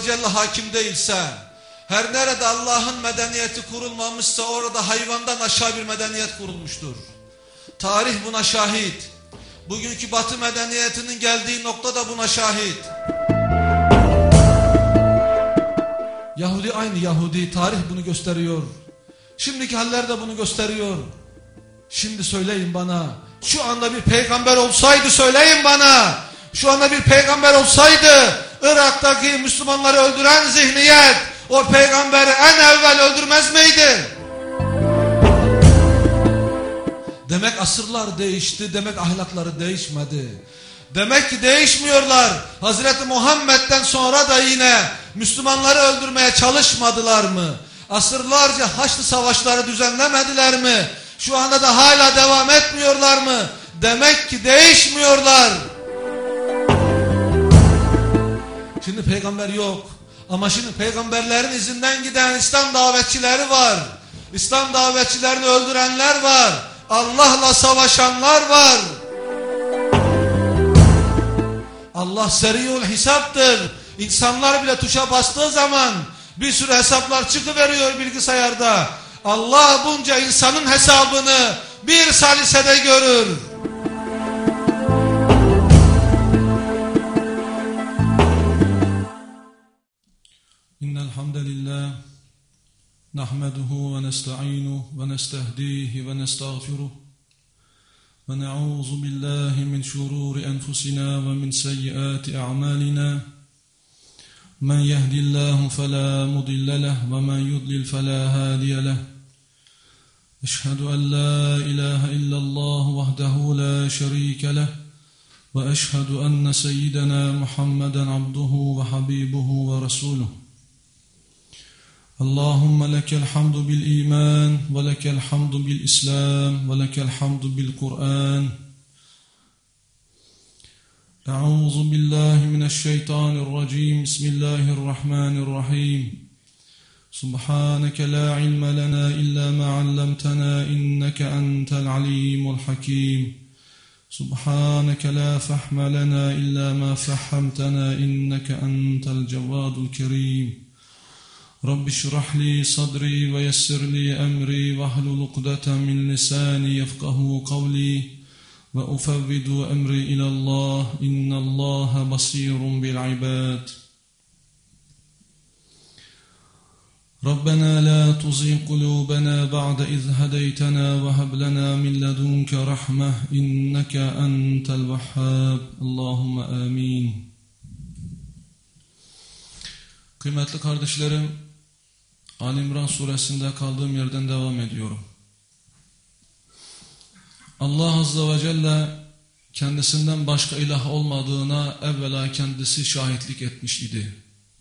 Celle hakim değilse, her nerede Allah'ın medeniyeti kurulmamışsa orada hayvandan aşağı bir medeniyet kurulmuştur. Tarih buna şahit. Bugünkü Batı medeniyetinin geldiği nokta da buna şahit. Yahudi aynı Yahudi. Tarih bunu gösteriyor. Şimdiki haller de bunu gösteriyor. Şimdi söyleyin bana, şu anda bir peygamber olsaydı söyleyin bana, şu anda bir peygamber olsaydı Irak'taki Müslümanları öldüren zihniyet o peygamberi en evvel öldürmez miydi? Demek asırlar değişti, demek ahlakları değişmedi. Demek ki değişmiyorlar. Hazreti Muhammed'den sonra da yine Müslümanları öldürmeye çalışmadılar mı? Asırlarca Haçlı savaşları düzenlemediler mi? Şu anda da hala devam etmiyorlar mı? Demek ki değişmiyorlar. Şimdi peygamber yok. Ama şimdi peygamberlerin izinden giden İslam davetçileri var. İslam davetçilerini öldürenler var. Allah'la savaşanlar var. Allah seriul hesaptır. İnsanlar bile tuşa bastığı zaman bir sürü hesaplar çıkıveriyor bilgisayarda. Allah bunca insanın hesabını bir salisede görür. İnnel hamdelillah nahmeduhu ve nestainuhu ve nestehdihi ve nestağfiruh ve na'uzu billahi min şururi enfusina ve min seyyiati a'malina. Men yehdillahu fela mudille leh ve men yudlil fela hadiye leh. Eşhedü en la ilahe illallah vahdehu la şerike leh ve eşhedü enne seyyidena Muhammeden abduhu ve habibuhu ve resuluh. Allahümme lekel hamdu bil iman ve lekel hamdu bil islam ve lekel hamdu bil Kur'an. Euzu billahi mineşşeytanirracim. Bismillahirrahmanirrahim. Subhaneke la ilme lena illa ma 'allamtana inneke entel alimul hakim. Subhaneke la fahme lena illa ma fahhamtana inneke entel cevvadul kerim. Rabbi şrah li sadri ve yessir li emri ve hlul ukdeten min lisani yefkahu kavli ve ufevvidu emri ilallah innallaha basirun bil ibad. Rabbena la tuzigh kulubana ba'de iz hedeytena ve hab lana min ledunke rahmeh inneke entel vehhab. Allahumme amin. Kıymetli kardeşlerim, Ali İmran suresinde kaldığım yerden devam ediyorum. Allah Azze ve Celle kendisinden başka ilah olmadığına evvela kendisi şahitlik etmiş idi.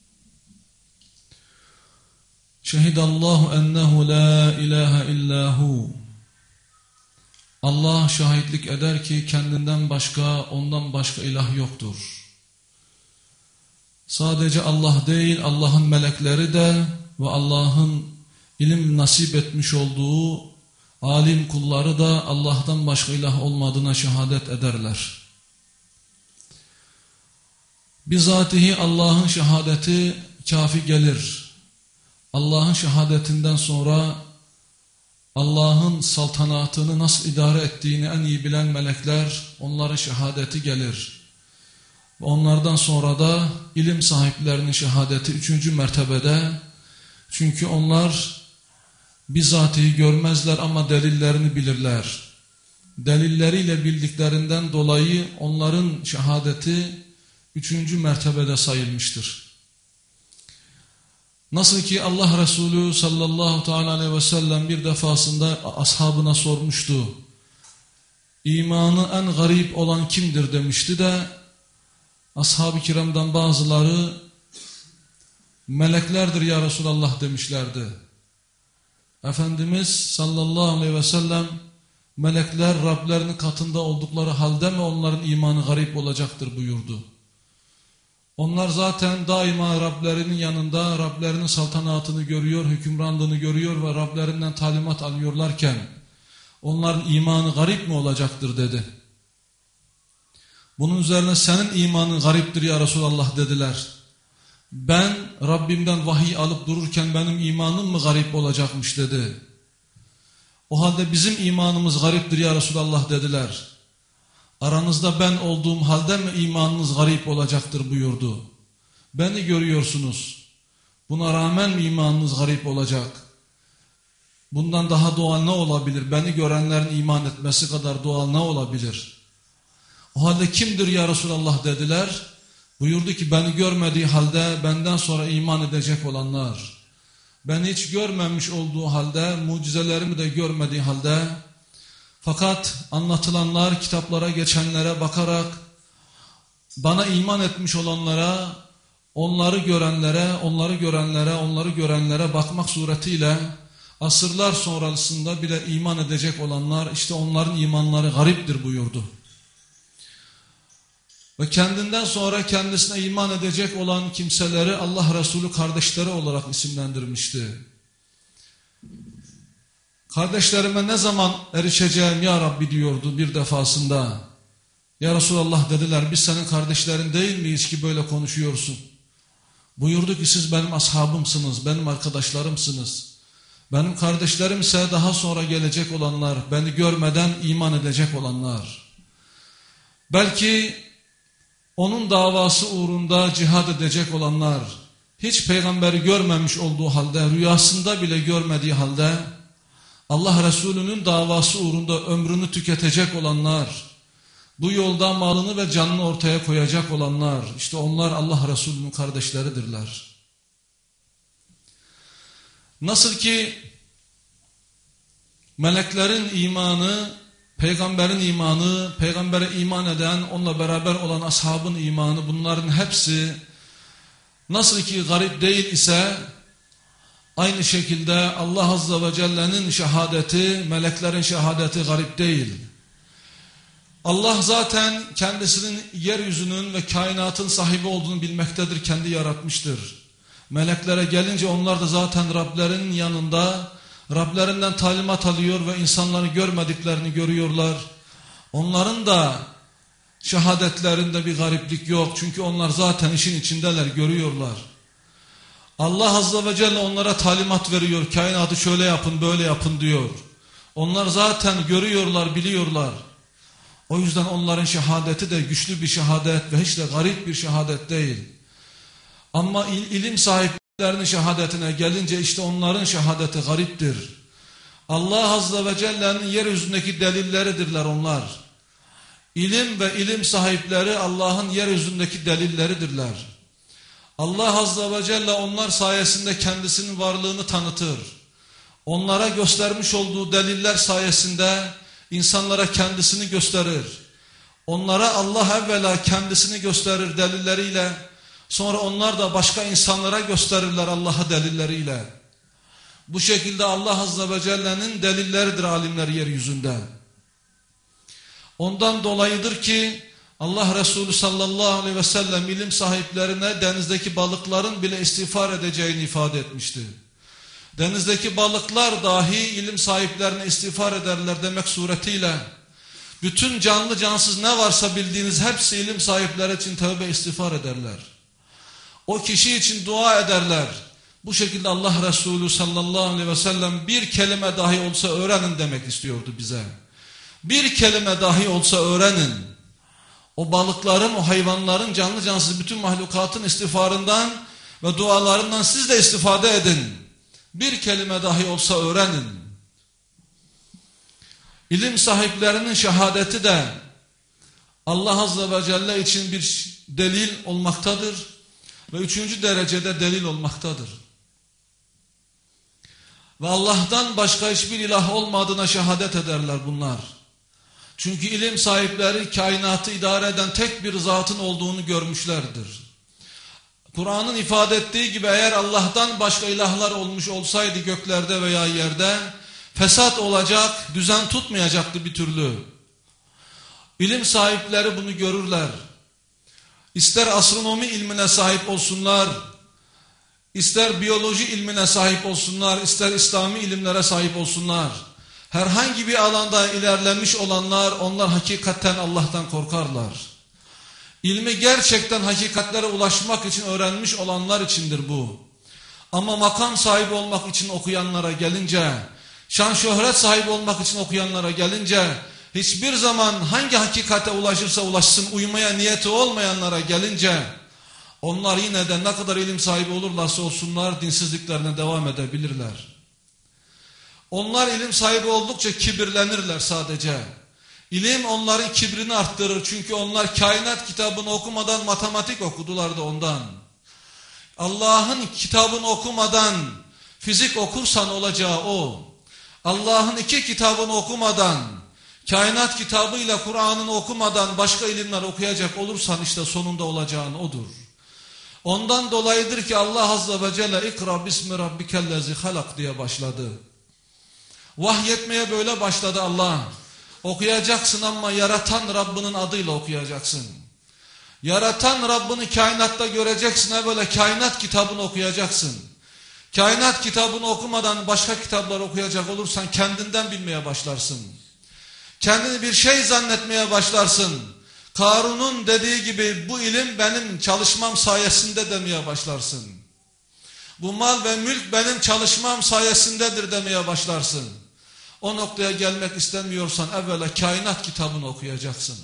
Şehidallahu ennehu la ilahe illahu. Allah şahitlik eder ki kendinden başka, ondan başka ilah yoktur. Sadece Allah değil, Allah'ın melekleri de ve Allah'ın ilim nasip etmiş olduğu alim kulları da Allah'tan başka ilah olmadığına şehadet ederler. Bizatihi Allah'ın şehadeti kafi gelir. Allah'ın şehadetinden sonra Allah'ın saltanatını nasıl idare ettiğini en iyi bilen melekler, onların şehadeti gelir. Onlardan sonra da ilim sahiplerinin şehadeti 3. mertebede. Çünkü onlar bizatihi görmezler ama delillerini bilirler. Delilleriyle bildiklerinden dolayı onların şehadeti 3. mertebede sayılmıştır. Nasıl ki Allah Resulü sallallahu aleyhi ve sellem bir defasında ashabına sormuştu. İmanı en garip olan kimdir demişti de ashab-ı kiramdan bazıları meleklerdir ya Resulallah demişlerdi. Efendimiz sallallahu aleyhi ve sellem melekler Rablerinin katında oldukları halde mi onların imanı garip olacaktır buyurdu. Onlar zaten daima Rablerinin yanında Rablerinin saltanatını görüyor, hükümranlığını görüyor ve Rablerinden talimat alıyorlarken onların imanı garip mi olacaktır dedi. Bunun üzerine senin imanın gariptir ya Resulallah dediler. Ben Rabbimden vahiy alıp dururken benim imanım mı garip olacakmış dedi. O halde bizim imanımız gariptir ya Resulallah dediler. Aranızda ben olduğum halde mi imanınız garip olacaktır buyurdu. Beni görüyorsunuz. Buna rağmen mi imanınız garip olacak? Bundan daha doğal ne olabilir? Beni görenlerin iman etmesi kadar doğal ne olabilir? O halde kimdir ya Resulallah dediler. Buyurdu ki beni görmediği halde benden sonra iman edecek olanlar. Beni hiç görmemiş olduğu halde, mucizelerimi de görmediği halde, fakat anlatılanlar, kitaplara geçenlere bakarak, bana iman etmiş olanlara, onları görenlere bakmak suretiyle, asırlar sonrasında bile iman edecek olanlar, işte onların imanları gariptir buyurdu. Ve kendinden sonra kendisine iman edecek olan kimseleri Allah Resulü kardeşleri olarak isimlendirmişti. Kardeşlerime ne zaman erişeceğim ya Rabbi diyordu bir defasında. Ya Resulallah dediler, biz senin kardeşlerin değil miyiz ki böyle konuşuyorsun? Buyurdu ki siz benim ashabımsınız, benim arkadaşlarımsınız. Benim kardeşlerim ise daha sonra gelecek olanlar, beni görmeden iman edecek olanlar. Belki onun davası uğrunda cihad edecek olanlar, hiç peygamberi görmemiş olduğu halde, rüyasında bile görmediği halde, Allah Resulü'nün davası uğrunda ömrünü tüketecek olanlar, bu yolda malını ve canını ortaya koyacak olanlar, işte onlar Allah Resulü'nün kardeşleridirler. Nasıl ki meleklerin imanı, peygamberin imanı, peygambere iman eden, onunla beraber olan ashabın imanı, bunların hepsi nasıl ki garip değil ise, aynı şekilde Allah Azze ve Celle'nin şehadeti, meleklerin şehadeti garip değil. Allah zaten kendisinin yeryüzünün ve kainatın sahibi olduğunu bilmektedir, kendi yaratmıştır. Meleklere gelince onlar da zaten Rablerinin yanında, Rablerinden talimat alıyor ve insanları görmediklerini görüyorlar. Onların da şehadetlerinde bir gariplik yok. Çünkü onlar zaten işin içindeler, görüyorlar. Allah Azze ve Celle onlara talimat veriyor. Kainatı şöyle yapın, böyle yapın diyor. Onlar zaten görüyorlar, biliyorlar. O yüzden onların şehadeti de güçlü bir şehadet ve hiç de garip bir şehadet değil. Ama ilim sahiplerinin şehadetine gelince işte onların şehadeti gariptir. Allah Azze ve Celle'nin yeryüzündeki delilleridirler onlar. İlim ve ilim sahipleri Allah'ın yeryüzündeki delilleridirler. Allah Azze ve Celle onlar sayesinde kendisinin varlığını tanıtır. Onlara göstermiş olduğu deliller sayesinde insanlara kendisini gösterir. Onlara Allah evvela kendisini gösterir delilleriyle. Sonra onlar da başka insanlara gösterirler Allah'a delilleriyle. Bu şekilde Allah Azze ve Celle'nin delilleridir alimler yeryüzünde. Ondan dolayıdır ki Allah Resulü sallallahu aleyhi ve sellem ilim sahiplerine denizdeki balıkların bile istiğfar edeceğini ifade etmişti. Denizdeki balıklar dahi ilim sahiplerine istiğfar ederler demek suretiyle bütün canlı cansız ne varsa bildiğiniz hepsi ilim sahipleri için tövbe istiğfar ederler. O kişi için dua ederler. Bu şekilde Allah Resulü sallallahu aleyhi ve sellem bir kelime dahi olsa öğrenin demek istiyordu bize. Bir kelime dahi olsa öğrenin. O balıkların, o hayvanların, canlı cansız bütün mahlukatın istiğfarından ve dualarından siz de istifade edin. Bir kelime dahi olsa öğrenin. İlim sahiplerinin şehadeti de Allah Azze ve Celle için bir delil olmaktadır ve 3. derecede delil olmaktadır. Ve Allah'tan başka hiçbir ilah olmadığına şehadet ederler bunlar. Çünkü ilim sahipleri kainatı idare eden tek bir zatın olduğunu görmüşlerdir. Kur'an'ın ifade ettiği gibi eğer Allah'tan başka ilahlar olmuş olsaydı göklerde veya yerde fesat olacak, düzen tutmayacaktı bir türlü. İlim sahipleri bunu görürler. İster astronomi ilmine sahip olsunlar, ister biyoloji ilmine sahip olsunlar, ister İslami ilimlere sahip olsunlar. Herhangi bir alanda ilerlemiş olanlar, onlar hakikaten Allah'tan korkarlar. İlmi gerçekten hakikatlere ulaşmak için öğrenmiş olanlar içindir bu. Ama makam sahibi olmak için okuyanlara gelince, şan şöhret sahibi olmak için okuyanlara gelince, hiçbir zaman hangi hakikate ulaşırsa ulaşsın uymaya niyeti olmayanlara gelince, onlar yine de ne kadar ilim sahibi olurlarsa olsunlar dinsizliklerine devam edebilirler. Onlar ilim sahibi oldukça kibirlenirler sadece. İlim onların kibrini arttırır çünkü onlar kainat kitabını okumadan matematik okudular da ondan. Allah'ın kitabını okumadan fizik okursan olacağı o. Allah'ın iki kitabını okumadan, kainat kitabıyla Kur'an'ını okumadan başka ilimler okuyacak olursan işte sonunda olacağın odur. Ondan dolayıdır ki Allah Azze ve Celle İkra bismi rabbikellezi halak diye başladı. Vahyetmeye böyle başladı Allah. Okuyacaksın ama yaratan Rabbinin adıyla okuyacaksın. Yaratan Rabbini kainatta göreceksin, evvela kainat kitabını okuyacaksın. Kainat kitabını okumadan başka kitaplar okuyacak olursan kendinden bilmeye başlarsın. Kendini bir şey zannetmeye başlarsın. Karun'un dediği gibi bu ilim benim çalışmam sayesinde demeye başlarsın. Bu mal ve mülk benim çalışmam sayesindedir demeye başlarsın. O noktaya gelmek istemiyorsan evvela kainat kitabını okuyacaksın.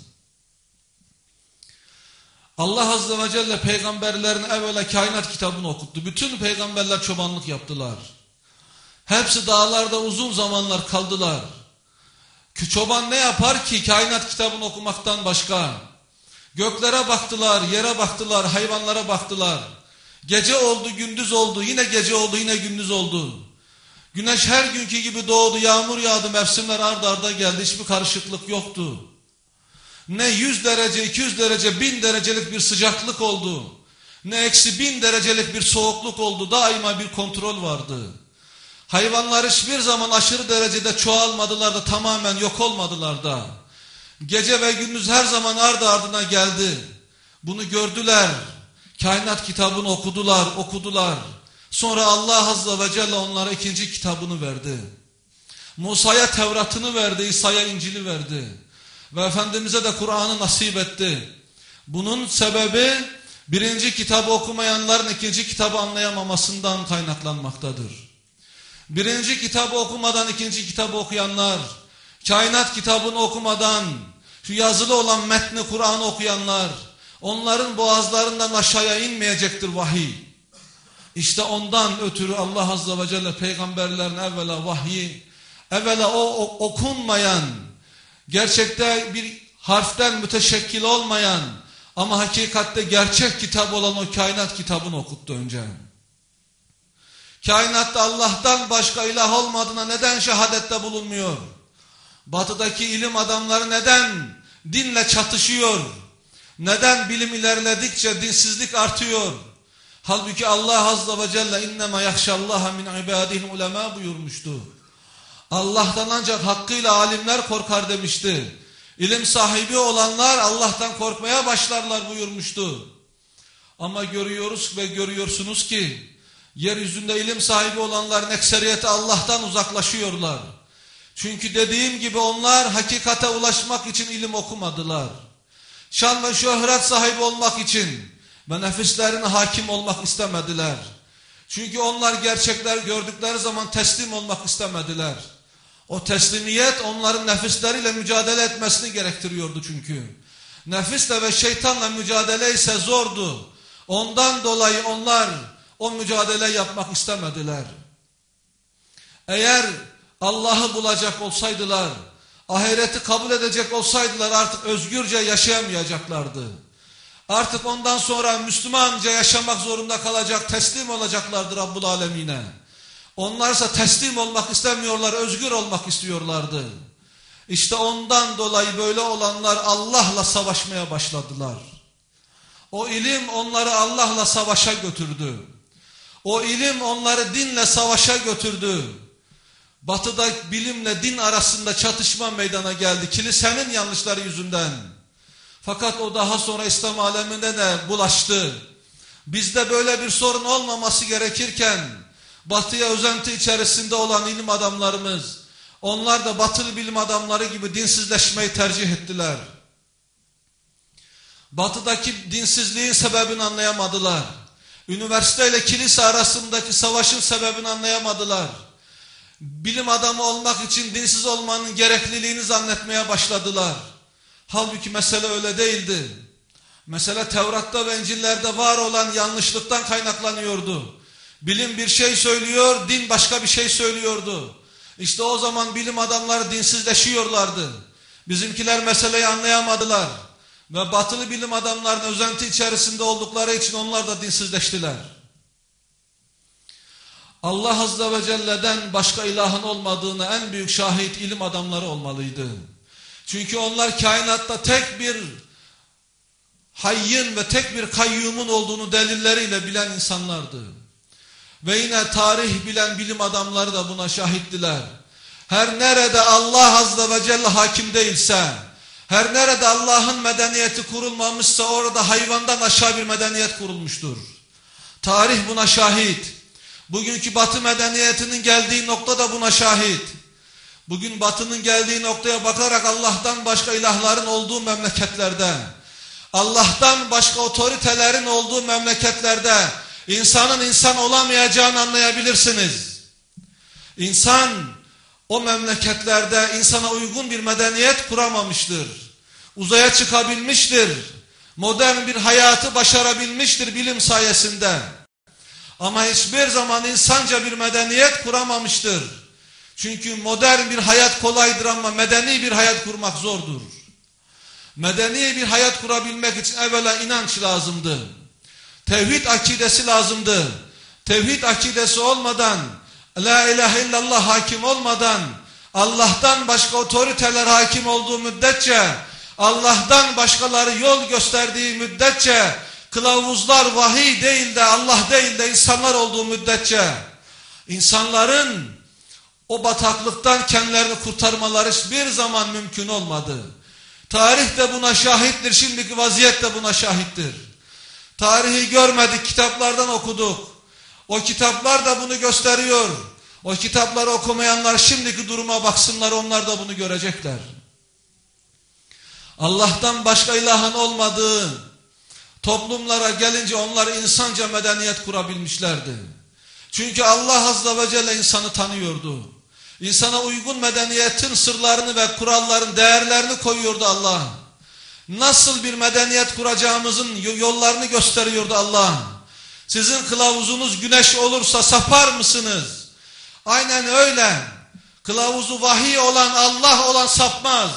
Allah Azze ve Celle peygamberlerin evvela kainat kitabını okuttu. Bütün peygamberler çobanlık yaptılar. Hepsi dağlarda uzun zamanlar kaldılar. Çoban ne yapar ki kainat kitabını okumaktan başka? Göklere baktılar, yere baktılar, hayvanlara baktılar. Gece oldu, gündüz oldu, yine gece oldu, yine gündüz oldu. Güneş her günkü gibi doğdu, yağmur yağdı, mevsimler ard arda geldi, hiçbir karışıklık yoktu. Ne 100 derece, 200 derece, 1000 derecelik bir sıcaklık oldu. Ne eksi 1000 derecelik bir soğukluk oldu, daima bir kontrol vardı. Hayvanlar hiçbir zaman aşırı derecede çoğalmadılar da tamamen yok olmadılar da. Gece ve gündüz her zaman ardı ardına geldi. Bunu gördüler. Kainat kitabını okudular. Sonra Allah Azze ve Celle onlara ikinci kitabını verdi. Musa'ya Tevrat'ını verdi, İsa'ya İncil'i verdi. Ve Efendimiz'e de Kur'an'ı nasip etti. Bunun sebebi birinci kitabı okumayanların ikinci kitabı anlayamamasından kaynaklanmaktadır. Birinci kitabı okumadan ikinci kitabı okuyanlar, kainat kitabını okumadan şu yazılı olan metni Kur'an'ı okuyanlar, onların boğazlarından aşağıya inmeyecektir vahiy. İşte ondan ötürü Allah Azze ve Celle peygamberlerin evvela vahyi, evvela o okunmayan, gerçekte bir harften müteşekkil olmayan ama hakikatte gerçek kitap olan o kainat kitabını okuttu önce. Kainatta Allah'tan başka ilah olmadığına neden şehadette bulunmuyor? Batıdaki ilim adamları neden dinle çatışıyor? Neden bilim ilerledikçe dinsizlik artıyor? Halbuki Allah Azze ve Celle innema yahşallaha min ibadihil ulema buyurmuştu. Allah'tan ancak hakkıyla alimler korkar demişti. İlim sahibi olanlar Allah'tan korkmaya başlarlar buyurmuştu. Ama görüyoruz ve görüyorsunuz ki yeryüzünde ilim sahibi olanların ekseriyeti Allah'tan uzaklaşıyorlar. Çünkü dediğim gibi onlar hakikate ulaşmak için ilim okumadılar. Şan ve şöhret sahibi olmak için ve nefislerine hakim olmak istemediler. Çünkü onlar gerçekler gördükleri zaman teslim olmak istemediler. O teslimiyet onların nefisleriyle mücadele etmesini gerektiriyordu çünkü. Nefisle ve şeytanla mücadele ise zordu. Ondan dolayı onlar o mücadele yapmak istemediler. Eğer Allah'ı bulacak olsaydılar, ahireti kabul edecek olsaydılar artık özgürce yaşayamayacaklardı. Artık ondan sonra Müslümanca yaşamak zorunda kalacak, teslim olacaklardı Rabbul Alemine. Onlarsa teslim olmak istemiyorlar, özgür olmak istiyorlardı. İşte ondan dolayı böyle olanlar Allah'la savaşmaya başladılar. O ilim onları Allah'la savaşa götürdü. O ilim onları dinle savaşa götürdü. Batıda bilimle din arasında çatışma meydana geldi. Kilisenin yanlışları yüzünden. Fakat o daha sonra İslam aleminde de bulaştı. Bizde böyle bir sorun olmaması gerekirken batıya özenti içerisinde olan ilim adamlarımız, onlar da batılı bilim adamları gibi dinsizleşmeyi tercih ettiler. Batıdaki dinsizliğin sebebini anlayamadılar. Üniversite ile kilise arasındaki savaşın sebebini anlayamadılar. Bilim adamı olmak için dinsiz olmanın gerekliliğini zannetmeye başladılar. Halbuki mesele öyle değildi. Mesele Tevrat'ta ve İncil'lerde var olan yanlışlıktan kaynaklanıyordu. Bilim bir şey söylüyor, din başka bir şey söylüyordu. İşte o zaman bilim adamları dinsizleşiyorlardı. Bizimkiler meseleyi anlayamadılar. Ve batılı bilim adamlarının özenti içerisinde oldukları için onlar da dinsizleştiler. Allah Azze ve Celle'den başka ilahın olmadığına en büyük şahit ilim adamları olmalıydı. Çünkü onlar kainatta tek bir hayyin ve tek bir kayyumun olduğunu delilleriyle bilen insanlardı. Ve yine tarih bilen bilim adamları da buna şahittiler. Her nerede Allah Azze ve Celle hakim değilse, her nerede Allah'ın medeniyeti kurulmamışsa orada hayvandan aşağı bir medeniyet kurulmuştur. Tarih buna şahit. Bugünkü Batı medeniyetinin geldiği nokta da buna şahit. Bugün Batı'nın geldiği noktaya bakarak Allah'tan başka ilahların olduğu memleketlerde, Allah'tan başka otoritelerin olduğu memleketlerde insanın insan olamayacağını anlayabilirsiniz. İnsan o memleketlerde insana uygun bir medeniyet kuramamıştır. Uzaya çıkabilmiştir. Modern bir hayatı başarabilmiştir bilim sayesinde. Ama hiçbir zaman insanca bir medeniyet kuramamıştır. Çünkü modern bir hayat kolaydır ama medeni bir hayat kurmak zordur. Medeni bir hayat kurabilmek için evvela inanç lazımdı. Tevhid akidesi lazımdı. Tevhid akidesi olmadan, la ilahe illallah hakim olmadan, Allah'tan başka otoriteler hakim olduğu müddetçe, Allah'tan başkaları yol gösterdiği müddetçe, kılavuzlar vahiy değil de Allah değil de insanlar olduğu müddetçe, insanların o bataklıktan kendilerini kurtarmaları hiçbir zaman mümkün olmadı. Tarih de buna şahittir, şimdiki vaziyet de buna şahittir. Tarihi görmedik, kitaplardan okuduk. O kitaplar da bunu gösteriyor. O kitapları okumayanlar şimdiki duruma baksınlar, onlar da bunu görecekler. Allah'tan başka ilahın olmadığı toplumlara gelince onlar insanca medeniyet kurabilmişlerdi. Çünkü Allah Azze ve Celle insanı tanıyordu. İnsana uygun medeniyetin sırlarını ve kuralların değerlerini koyuyordu Allah. Nasıl bir medeniyet kuracağımızın yollarını gösteriyordu Allah. Sizin kılavuzunuz güneş olursa sapar mısınız? Aynen öyle. Kılavuzu vahiy olan Allah olan sapmaz.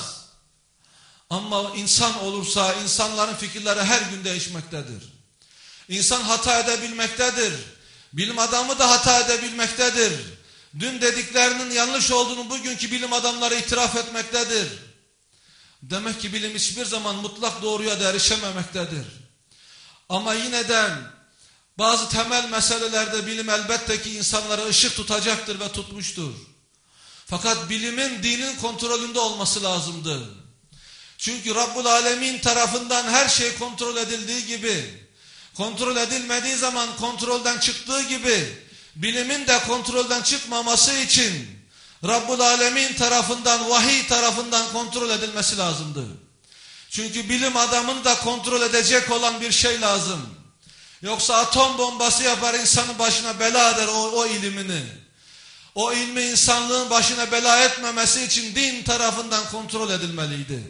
Ama insan olursa insanların fikirleri her gün değişmektedir. İnsan hata edebilmektedir. Bilim adamı da hata edebilmektedir. Dün dediklerinin yanlış olduğunu bugünkü bilim adamları itiraf etmektedir. Demek ki bilim hiçbir zaman mutlak doğruya da erişememektedir. Ama yine de bazı temel meselelerde bilim elbette ki insanlara ışık tutacaktır ve tutmuştur. Fakat bilimin dinin kontrolünde olması lazımdı. Çünkü Rabbul Alemin tarafından her şey kontrol edildiği gibi, kontrol edilmediği zaman kontrolden çıktığı gibi, bilimin de kontrolden çıkmaması için Rabbul Alemin tarafından, vahiy tarafından kontrol edilmesi lazımdı. Çünkü bilim adamını da kontrol edecek olan bir şey lazım. Yoksa atom bombası yapar, insanın başına bela eder o ilimini. O ilmi insanlığın başına bela etmemesi için din tarafından kontrol edilmeliydi.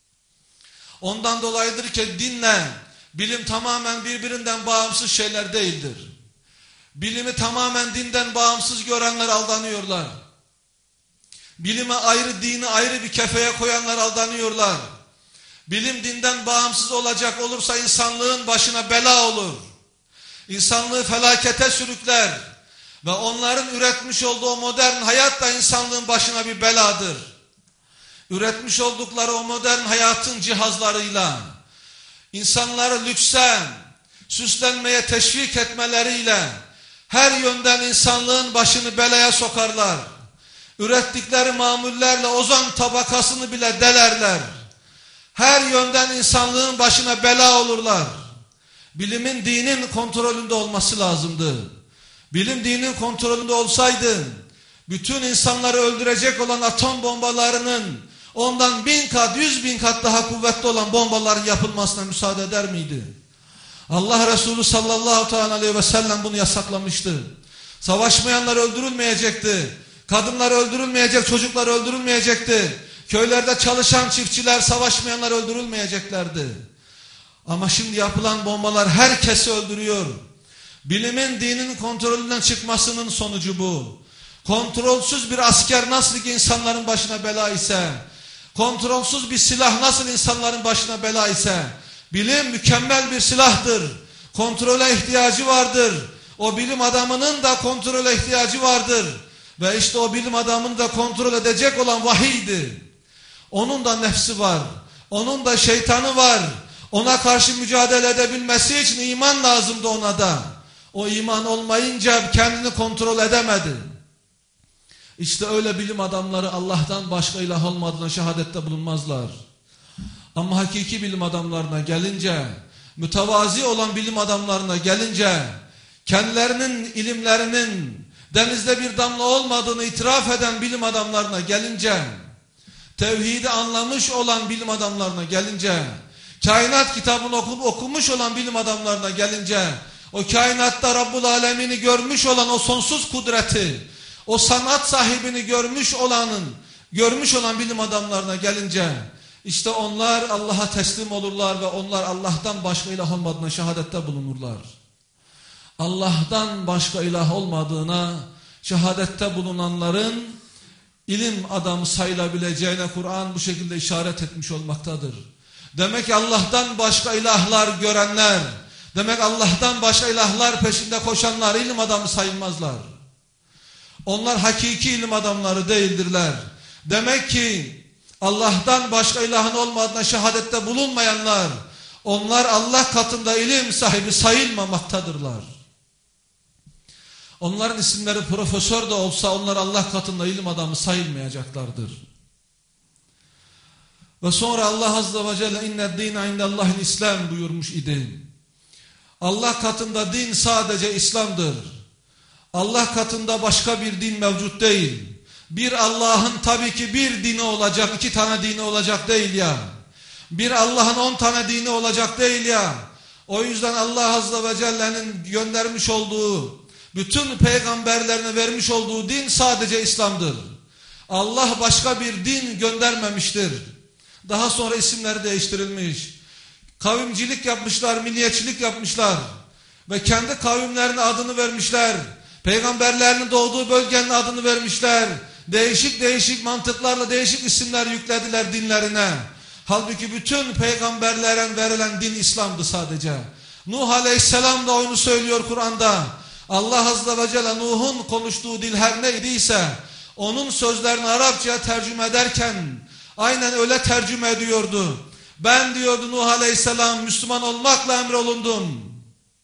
Ondan dolayıdır ki dinle bilim tamamen birbirinden bağımsız şeyler değildir. Bilimi tamamen dinden bağımsız görenler aldanıyorlar. Bilime ayrı, dini ayrı bir kefeye koyanlar aldanıyorlar. Bilim dinden bağımsız olacak olursa insanlığın başına bela olur. İnsanlığı felakete sürükler. Ve onların üretmiş olduğu modern hayat da insanlığın başına bir beladır. Üretmiş oldukları o modern hayatın cihazlarıyla, insanları lükse, süslenmeye teşvik etmeleriyle her yönden insanlığın başını belaya sokarlar. Ürettikleri mamullerle ozon tabakasını bile delerler. Her yönden insanlığın başına bela olurlar. Bilimin dinin kontrolünde olması lazımdı. Bilim dinin kontrolünde olsaydı, bütün insanları öldürecek olan atom bombalarının ondan 1000 kat, 100.000 kat daha kuvvetli olan bombaların yapılmasına müsaade eder miydi? Allah Resulü sallallahu aleyhi ve sellem bunu yasaklamıştı. Savaşmayanlar öldürülmeyecekti. Kadınlar öldürülmeyecek, çocuklar öldürülmeyecekti. Köylerde çalışan çiftçiler, savaşmayanlar öldürülmeyeceklerdi. Ama şimdi yapılan bombalar herkesi öldürüyor. Bilimin, dinin kontrolünden çıkmasının sonucu bu. Kontrolsüz bir asker nasıl ki insanların başına bela ise, kontrolsüz bir silah nasıl insanların başına bela ise, bilim mükemmel bir silahtır. Kontrole ihtiyacı vardır. O bilim adamının da kontrole ihtiyacı vardır. Ve işte o bilim adamını da kontrol edecek olan vahiydi. Onun da nefsi var. Onun da şeytanı var. Ona karşı mücadele edebilmesi için iman lazımdı ona da. O iman olmayınca kendini kontrol edemedi. İşte öyle bilim adamları Allah'tan başka ilah olmadığına şehadette bulunmazlar. Ama hakiki bilim adamlarına gelince, mütevazi olan bilim adamlarına gelince, kendilerinin ilimlerinin denizde bir damla olmadığını itiraf eden bilim adamlarına gelince, tevhidi anlamış olan bilim adamlarına gelince, kainat kitabını okumuş olan bilim adamlarına gelince, o kainatta Rabbul Alemin'i görmüş olan o sonsuz kudreti, o sanat sahibini görmüş olan bilim adamlarına gelince, işte onlar Allah'a teslim olurlar ve onlar Allah'tan başka ilah olmadığına şehadette bulunurlar. Allah'tan başka ilah olmadığına şehadette bulunanların ilim adamı sayılabileceğine Kur'an bu şekilde işaret etmiş olmaktadır. Demek ki Allah'tan başka ilahlar görenler, demek Allah'tan başka ilahlar peşinde koşanlar ilim adamı sayılmazlar. Onlar hakiki ilim adamları değildirler. Demek ki Allah'tan başka ilahın olmadığına şehadette bulunmayanlar, onlar Allah katında ilim sahibi sayılmamaktadırlar. Onların isimleri profesör de olsa onlar Allah katında ilim adamı sayılmayacaklardır. Ve sonra Allah Azze ve Celle inned dîne indellâhil İslam buyurmuş idi. Allah katında din sadece İslam'dır. Allah katında başka bir din mevcut değil. Bir Allah'ın tabii ki bir dini olacak, 2 tane dini olacak değil ya. Bir Allah'ın 10 tane dini olacak değil ya. O yüzden Allah Azze ve Celle'nin göndermiş olduğu, bütün peygamberlerine vermiş olduğu din sadece İslam'dır. Allah başka bir din göndermemiştir. Daha sonra isimleri değiştirilmiş. Kavimcilik yapmışlar, milliyetçilik yapmışlar. Ve kendi kavimlerine adını vermişler. Peygamberlerinin doğduğu bölgenin adını vermişler. Değişik mantıklarla değişik isimler yüklediler dinlerine. Halbuki bütün peygamberlere verilen din İslam'dı sadece. Nuh Aleyhisselam da onu söylüyor Kur'an'da. Allah Azze ve Celle Nuh'un konuştuğu dil her neydiyse onun sözlerini Arapçaya tercüme ederken aynen öyle tercüme ediyordu. Ben diyordu Nuh Aleyhisselam Müslüman olmakla emrolundum.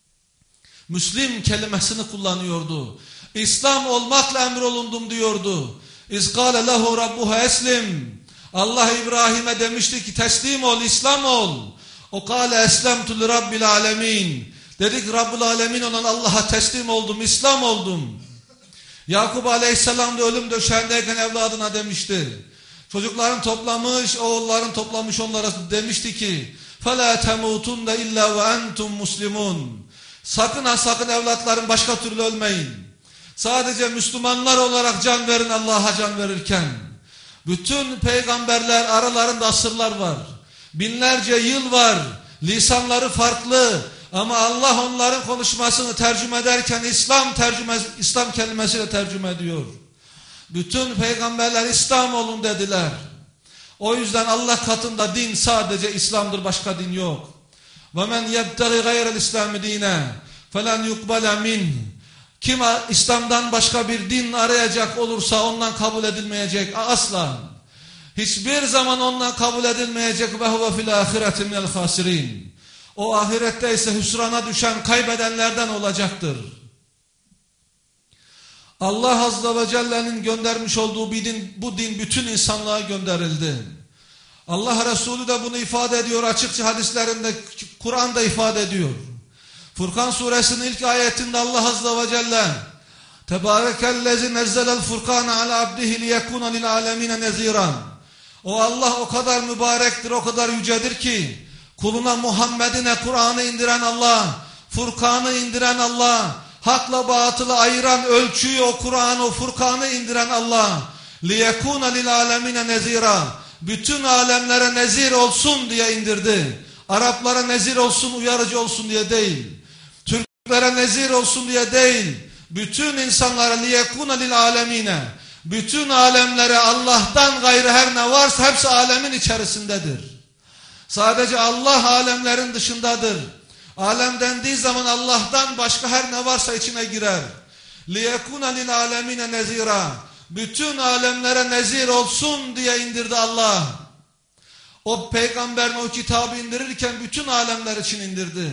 Müslim kelimesini kullanıyordu. İslam olmakla emrolundum diyordu. İzkâle lehu rabbuhu eslim. Allah İbrahim'e demişti ki teslim ol, İslam ol. O kâle eslemtu li rabbil alemin. Dedik Rabbul Alemin olan Allah'a teslim oldum, İslam oldum. Yakup Aleyhisselam da ölüm döşeğindeyken evladına demişti. Çocukların toplamış, oğulların toplamış onlara demişti ki فَلَا تَمُوتُنَّ اِلَّا وَاَنْتُمْ مُسْلِمُونَ. Sakın ha sakın evlatlarım başka türlü ölmeyin. Sadece Müslümanlar olarak can verin Allah'a can verirken. Bütün peygamberler aralarında asırlar var. Binlerce yıl var. Lisanları farklı. Ama Allah onların konuşmasını tercüme ederken İslam kelimesiyle tercüme ediyor. Bütün peygamberler İslam olun dediler. O yüzden Allah katında din sadece İslam'dır, başka din yok. وَمَنْ يَبْتَغِ غَيْرَ الْاِسْلَامِ دِينَ فَلَنْ يُقْبَلَ مِنْهِ. Kim İslam'dan başka bir din arayacak olursa ondan kabul edilmeyecek asla. Hiçbir zaman ondan kabul edilmeyecek. وَهُوَ فِي الْآخِرَةِ مِنَ الْخَاسِرِينَ. O ahirette ise hüsrana düşen kaybedenlerden olacaktır. Allah Azze ve Celle'nin göndermiş olduğu bu din bütün insanlığa gönderildi. Allah Resulü de bunu ifade ediyor açıkça hadislerinde, Kur'an'da ifade ediyor. Furkan suresinin ilk ayetinde Allah Azze ve Celle Tebârekellezi nezzelel furkâne ala abdihi liyekûne lil âlemine neziran. O Allah o kadar mübarektir, o kadar yücedir ki kuluna Muhammed'ine Kur'an'ı indiren Allah, Furkan'ı indiren Allah, hakla batılı ayıran ölçüyü, o Kur'an'ı, o Furkan'ı indiren Allah. لِيَكُونَ لِلْعَالَمِينَ nezira. Bütün alemlere nezir olsun diye indirdi. Araplara nezir olsun, uyarıcı olsun diye değil. Türklere nezir olsun diye değil. Bütün insanlara لِيَكُونَ لِلْعَالَمِينَ. Bütün alemlere, Allah'tan gayrı her ne varsa hepsi alemin içerisindedir. Sadece Allah alemlerin dışındadır. Alem dendiği zaman Allah'tan başka her ne varsa içine girer. لِيَكُونَ لِلْعَالَمِينَ nezira. Bütün alemlere nezir olsun diye indirdi Allah. O peygamberin o kitabı indirirken bütün alemler için indirdi.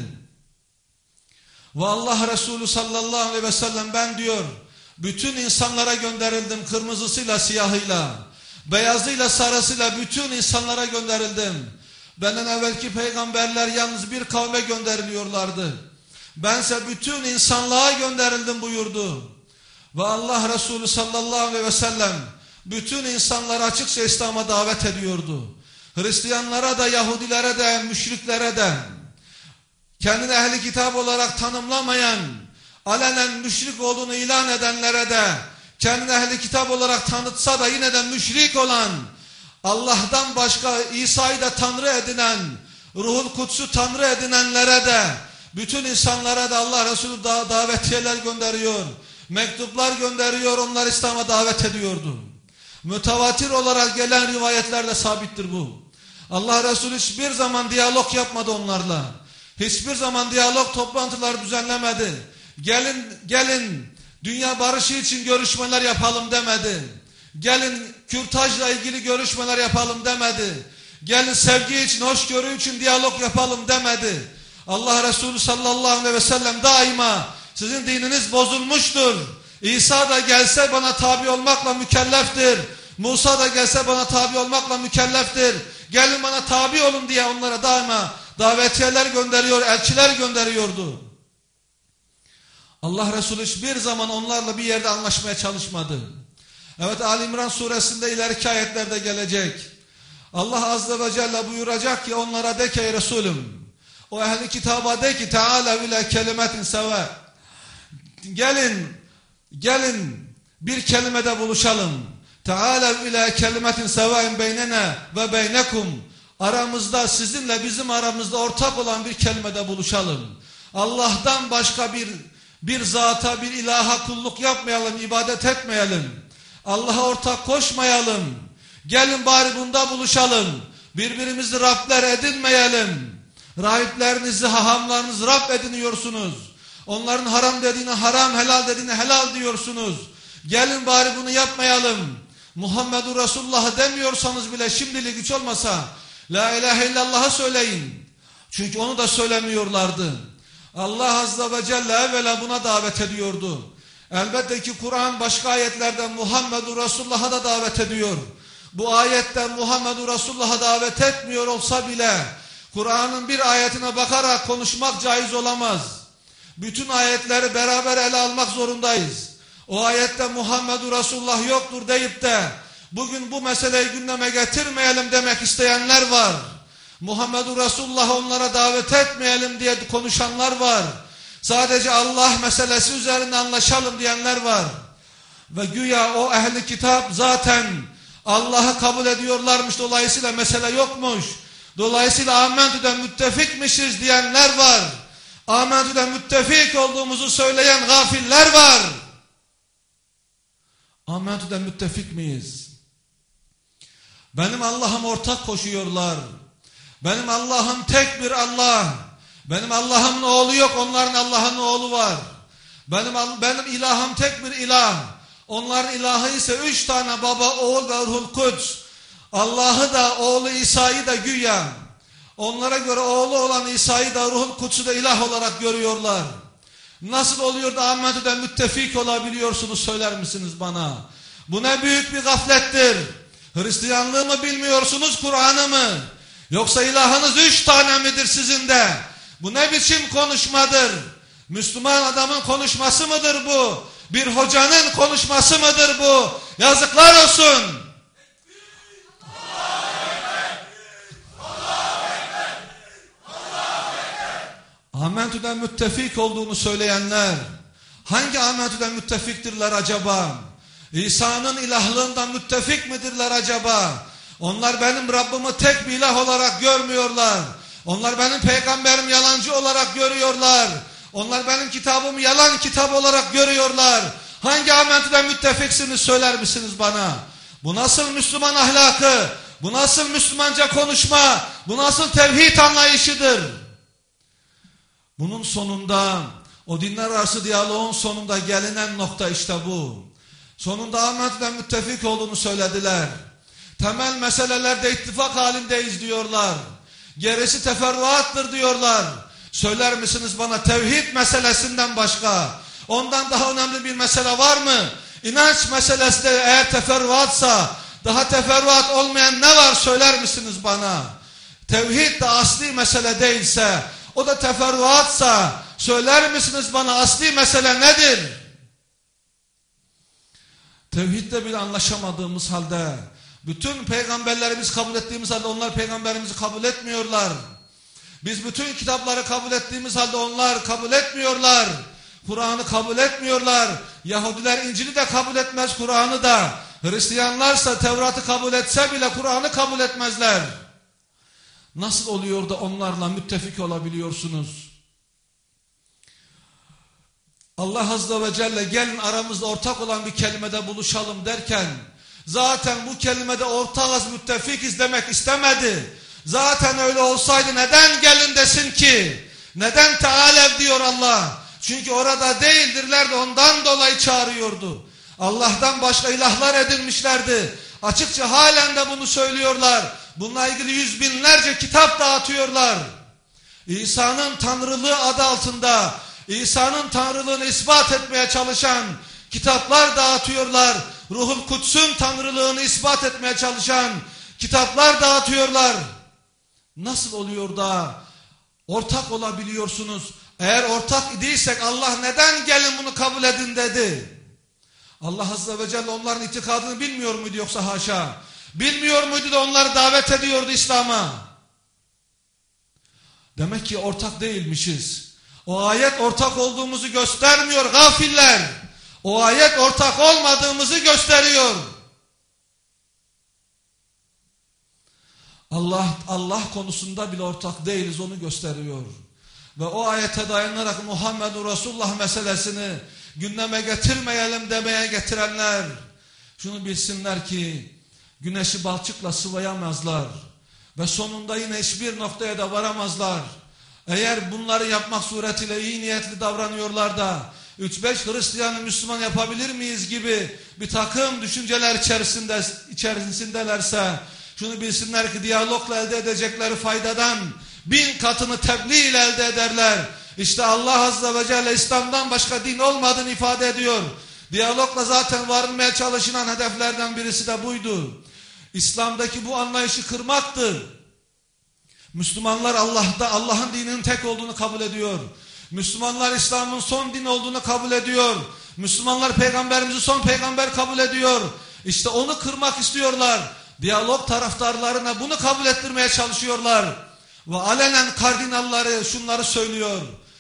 Ve Allah Resulü sallallahu aleyhi ve sellem ben diyor, bütün insanlara gönderildim, kırmızısıyla siyahıyla, beyazıyla sarısıyla bütün insanlara gönderildim. Benden evvelki peygamberler yalnız bir kavme gönderiliyorlardı. Bense bütün insanlığa gönderildim buyurdu. Ve Allah Resulü sallallahu aleyhi ve sellem bütün insanları açıkça İslam'a davet ediyordu. Hristiyanlara da, Yahudilere de, müşriklere de, kendini ehli kitap olarak tanımlamayan, alenen müşrik olduğunu ilan edenlere de, kendini ehli kitap olarak tanıtsa da yine de müşrik olan, Allah'tan başka İsa'yı da Tanrı edinen, Ruhul Kuds'u Tanrı edinenlere de, bütün insanlara da Allah Resulü davetiyeler gönderiyor, mektuplar gönderiyor, onlar İslam'a davet ediyordu. Mütevatir olarak gelen rivayetlerle sabittir bu. Allah Resulü hiçbir zaman diyalog yapmadı onlarla. Hiçbir zaman diyalog toplantıları düzenlemedi. Gelin dünya barışı için görüşmeler yapalım demedi. Gelin kürtajla ilgili görüşmeler yapalım demedi. Gelin sevgi için, hoşgörü için diyalog yapalım demedi. Allah Resulü sallallahu aleyhi ve sellem daima sizin dininiz bozulmuştur. İsa da gelse bana tabi olmakla mükelleftir. Musa da gelse bana tabi olmakla mükelleftir. Gelin bana tabi olun diye onlara daima davetiyeler gönderiyor, elçiler gönderiyordu. Allah Resulü hiçbir zaman onlarla bir yerde anlaşmaya çalışmadı. Evet, Ali İmran suresinde ileriki ayetlerde gelecek. Allah Azze ve Celle buyuracak ki onlara de ki ey Resulüm, o ehli kitaba de ki Teala ile kelimetin seve. Gelin bir kelimede buluşalım. Teala ile kelimetin seve'in beynene ve beynekum. Aramızda, sizinle bizim aramızda ortak olan bir kelimede buluşalım. Allah'tan başka bir zata, bir ilaha kulluk yapmayalım, ibadet etmeyelim. Allah'a ortak koşmayalım. Gelin bari bunda buluşalım. Birbirimizi Rabler edinmeyelim. Rahiplerinizi, hahamlarınızı Rab ediniyorsunuz. Onların haram dediğine haram, helal dediğine helal diyorsunuz. Gelin bari bunu yapmayalım. Muhammedur Resulullah demiyorsanız bile şimdilik hiç olmasa La ilahe illallah'ı söyleyin. Çünkü onu da söylemiyorlardı. Allah Azze ve Celle evvela buna davet ediyordu. Elbette ki Kur'an başka ayetlerden Muhammedur Resulullah'a da davet ediyor. Bu ayetten Muhammedur Resulullah'a davet etmiyor olsa bile Kur'an'ın bir ayetine bakarak konuşmak caiz olamaz. Bütün ayetleri beraber ele almak zorundayız. O ayette Muhammedur Resulullah yoktur deyip de bugün bu meseleyi gündeme getirmeyelim demek isteyenler var. Muhammedur Resulullah onlara davet etmeyelim diye konuşanlar var. Sadece Allah meselesi üzerinde anlaşalım diyenler var. Ve güya o ehli kitap zaten Allah'ı kabul ediyorlarmış, dolayısıyla mesele yokmuş. Dolayısıyla amentü'den müttefikmişiz diyenler var. Amentü'den müttefik olduğumuzu söyleyen gafiller var. Amentü'den müttefik miyiz? Benim Allah'ım ortak koşuyorlar. Benim Allah'ım tek bir Allah. Benim Allah'ımın oğlu yok, onların Allah'ın oğlu var. Benim ilahım tek bir ilah. Onların ilahı ise 3 tane baba, oğul ve Ruhul Kuds. Allah'ı da, oğlu İsa'yı da güya. Onlara göre oğlu olan İsa'yı da, Ruhul Kuds'u da ilah olarak görüyorlar. Nasıl oluyor da Ahmet'den müttefik olabiliyorsunuz söyler misiniz bana? Bu ne büyük bir gaflettir. Hristiyanlığı mı bilmiyorsunuz, Kur'an'ı mı? Yoksa ilahınız 3 tane midir sizin de? Bu ne biçim konuşmadır? Müslüman adamın konuşması mıdır bu? Bir hocanın konuşması mıdır bu? Yazıklar olsun. Amentü'den müttefik olduğunu söyleyenler hangi Amentü'den müttefiktirler acaba? İsa'nın ilahlığından müttefik midirler acaba? Onlar benim Rabbimi tek bir ilah olarak görmüyorlar. Onlar benim peygamberim yalancı olarak görüyorlar. Onlar benim kitabımı yalan kitap olarak görüyorlar. Hangi Amentü'den müttefiksiniz söyler misiniz bana? Bu nasıl Müslüman ahlakı? Bu nasıl Müslümanca konuşma? Bu nasıl tevhid anlayışıdır? Bunun sonunda, o dinler arası diyaloğun sonunda gelinen nokta işte bu. Sonunda Amentü'den müttefik olduğunu söylediler. Temel meselelerde ittifak halindeyiz diyorlar. Gerisi teferruattır diyorlar. Söyler misiniz bana tevhid meselesinden başka? Ondan daha önemli bir mesele var mı? İnanç meselesi de eğer teferruatsa, daha teferruat olmayan ne var söyler misiniz bana? Tevhid de asli mesele değilse, o da teferruatsa, söyler misiniz bana asli mesele nedir? Tevhidde bile anlaşamadığımız halde, bütün peygamberlerimiz kabul ettiğimiz halde onlar peygamberimizi kabul etmiyorlar. Biz bütün kitapları kabul ettiğimiz halde onlar kabul etmiyorlar. Kur'an'ı kabul etmiyorlar. Yahudiler İncil'i de kabul etmez, Kur'an'ı da. Hristiyanlarsa Tevrat'ı kabul etse bile Kur'an'ı kabul etmezler. Nasıl oluyor da onlarla müttefik olabiliyorsunuz? Allah Azze ve Celle gelin aramızda ortak olan bir kelimede buluşalım derken zaten bu kelimede ortağız, müttefikiz demek istemedi. Zaten öyle olsaydı neden gelin desin ki? Neden tealev diyor Allah? Çünkü orada değildirler de ondan dolayı çağırıyordu. Allah'tan başka ilahlar edinmişlerdi. Açıkça halen de bunu söylüyorlar. Bununla ilgili yüz binlerce kitap dağıtıyorlar. İsa'nın tanrılığı adı altında İsa'nın tanrılığını ispat etmeye çalışan kitaplar dağıtıyorlar. Ruhul Kuds'un tanrılığını ispat etmeye çalışan kitaplar dağıtıyorlar. Nasıl oluyor da ortak olabiliyorsunuz? Eğer ortak idiysek Allah neden gelin bunu kabul edin dedi? Allah Azze ve Celle onların itikadını bilmiyor muydu yoksa haşa? Bilmiyor muydu da onları davet ediyordu İslam'a? Demek ki ortak değilmişiz. O ayet ortak olduğumuzu göstermiyor gafiller. O ayet ortak olmadığımızı gösteriyor. Allah konusunda bile ortak değiliz onu gösteriyor. Ve o ayete dayanarak Muhammedur Resulullah meselesini gündeme getirmeyelim demeye getirenler şunu bilsinler ki güneşi balçıkla sıvayamazlar ve sonunda yine hiçbir noktaya da varamazlar. Eğer bunları yapmak suretiyle iyi niyetli davranıyorlar da 3-5 Hristiyanı Müslüman yapabilir miyiz gibi bir takım düşünceler içerisindelerse şunu bilsinler ki diyalogla elde edecekleri faydadan 1000 katını tebliğ ile elde ederler. İşte Allah Azze ve Celle İslam'dan başka din olmadığını ifade ediyor. Diyalogla zaten varılmaya çalışılan hedeflerden birisi de buydu. İslam'daki bu anlayışı kırmaktı. Müslümanlar Allah'ın dininin tek olduğunu kabul ediyor. Müslümanlar İslam'ın son din olduğunu kabul ediyor. Müslümanlar peygamberimizi son peygamber kabul ediyor. İşte onu kırmak istiyorlar. Diyalog taraftarlarına bunu kabul ettirmeye çalışıyorlar. Ve alenen kardinalları şunları söylüyor.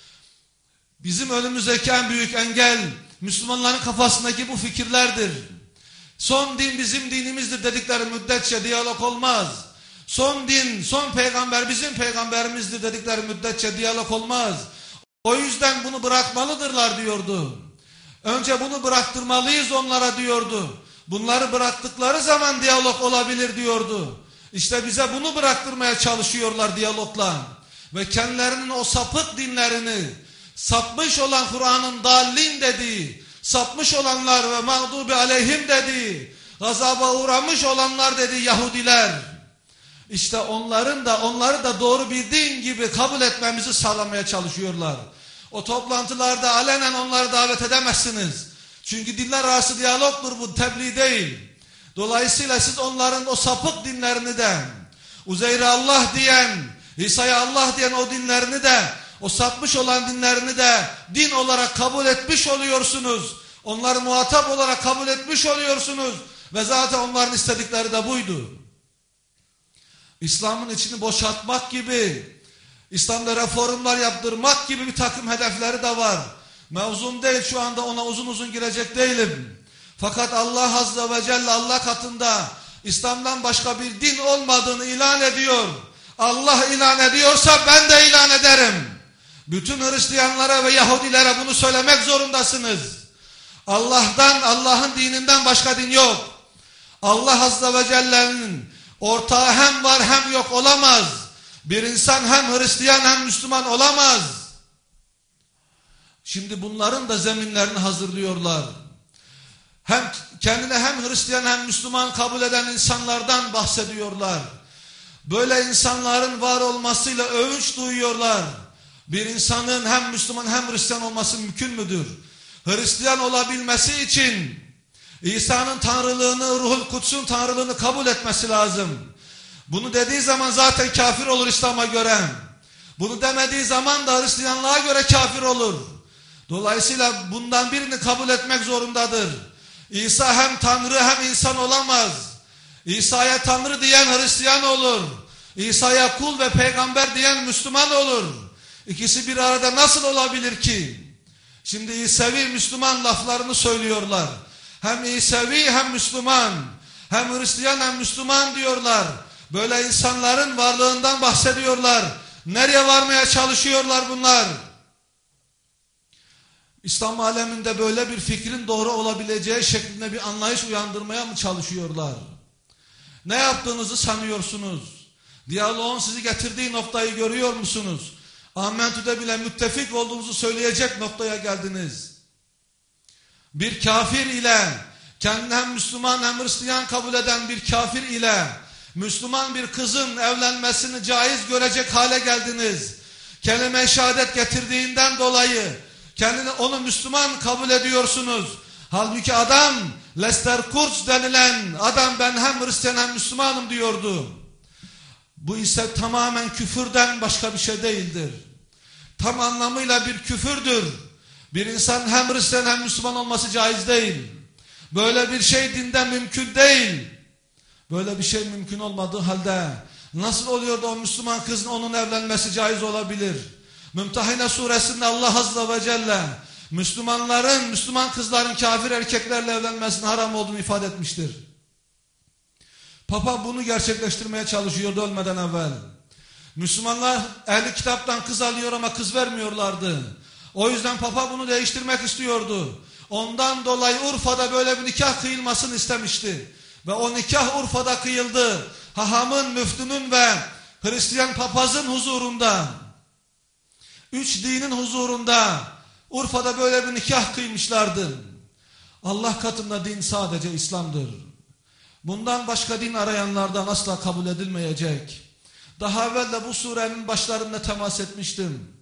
Bizim önümüzdeki en büyük engel Müslümanların kafasındaki bu fikirlerdir. Son din bizim dinimizdir dedikleri müddetçe diyalog olmaz. Son din, son peygamber bizim peygamberimizdir dedikleri müddetçe diyalog olmaz. O yüzden bunu bırakmalıdırlar diyordu. Önce bunu bıraktırmalıyız onlara diyordu. Bunları bıraktıkları zaman diyalog olabilir diyordu. İşte bize bunu bıraktırmaya çalışıyorlar diyalogla. Ve kendilerinin o sapık dinlerini, sapmış olan Kur'an'ın dallin dediği, sapmış olanlar ve mağdubi aleyhim dediği, gazaba uğramış olanlar dediği Yahudiler, İşte onları da doğru bildiğin gibi kabul etmemizi sağlamaya çalışıyorlar. O toplantılarda alenen onları davet edemezsiniz. Çünkü dinler arası diyalogdur bu, tebliğ değil. Dolayısıyla siz onların o sapık dinlerini de, Uzeyr'e Allah diyen, İsa'ya Allah diyen o dinlerini de, o sapmış olan dinlerini de din olarak kabul etmiş oluyorsunuz. Onları muhatap olarak kabul etmiş oluyorsunuz. Ve zaten onların istedikleri de buydu. İslam'ın içini boşaltmak gibi, İslam'da reformlar yaptırmak gibi bir takım hedefleri de var. Mevzum değil, şu anda ona uzun uzun girecek değilim. Fakat Allah Azze ve Celle Allah katında İslam'dan başka bir din olmadığını ilan ediyor. Allah ilan ediyorsa ben de ilan ederim. Bütün Hristiyanlara ve Yahudilere bunu söylemek zorundasınız. Allah'ın dininden başka din yok. Allah Azze ve Celle'nin ortağı hem var hem yok olamaz. Bir insan hem Hristiyan hem Müslüman olamaz. Şimdi bunların da zeminlerini hazırlıyorlar. Hem kendine hem Hristiyan hem Müslüman kabul eden insanlardan bahsediyorlar. Böyle insanların var olmasıyla övünç duyuyorlar. Bir insanın hem Müslüman hem Hristiyan olması mümkün müdür? Hristiyan olabilmesi için İsa'nın tanrılığını, Ruhul Kuds'un tanrılığını kabul etmesi lazım. Bunu dediği zaman zaten kafir olur İslam'a göre. Bunu demediği zaman da Hristiyanlığa göre kafir olur. Dolayısıyla bundan birini kabul etmek zorundadır. İsa hem tanrı hem insan olamaz. İsa'ya tanrı diyen Hristiyan olur. İsa'ya kul ve peygamber diyen Müslüman olur. İkisi bir arada nasıl olabilir ki? Şimdi İsevi Müslüman laflarını söylüyorlar. Hem İsevi hem Müslüman, hem Hristiyan hem Müslüman diyorlar. Böyle insanların varlığından bahsediyorlar. Nereye varmaya çalışıyorlar bunlar? İslam aleminde böyle bir fikrin doğru olabileceği şeklinde bir anlayış uyandırmaya mı çalışıyorlar? Ne yaptığınızı sanıyorsunuz? Diyaloğun sizi getirdiği noktayı görüyor musunuz? Amentü'de bile müttefik olduğunuzu söyleyecek noktaya geldiniz. Bir kafir ile, kendini hem Müslüman hem Hristiyan kabul eden bir kafir ile Müslüman bir kızın evlenmesini caiz görecek hale geldiniz. Kelime-i şehadet getirdiğinden dolayı kendini onu Müslüman kabul ediyorsunuz. Halbuki adam Lester Kurz denilen adam ben hem Hristiyan hem Müslümanım diyordu. Bu ise tamamen küfürden başka bir şey değildir. Tam anlamıyla bir küfürdür. Bir insan hem Hristiyan hem Müslüman olması caiz değil. Böyle bir şey dinden mümkün değil. Böyle bir şey mümkün olmadığı halde nasıl oluyor da o Müslüman kızın onun evlenmesi caiz olabilir? Mümtehine suresinde Allah Azze ve Celle Müslüman kızların kafir erkeklerle evlenmesinin haram olduğunu ifade etmiştir. Papa bunu gerçekleştirmeye çalışıyordu ölmeden evvel. Müslümanlar ehli kitaptan kız alıyor ama kız vermiyorlardı. O yüzden Papa bunu değiştirmek istiyordu. Ondan dolayı Urfa'da böyle bir nikah kıyılmasını istemişti. Ve o nikah Urfa'da kıyıldı. Hahamın, müftünün ve Hristiyan papazın huzurunda. 3 dinin huzurunda Urfa'da böyle bir nikah kıymışlardı. Allah katında din sadece İslam'dır. Bundan başka din arayanlardan asla kabul edilmeyecek. Daha evvel de bu surenin başlarında temas etmiştim.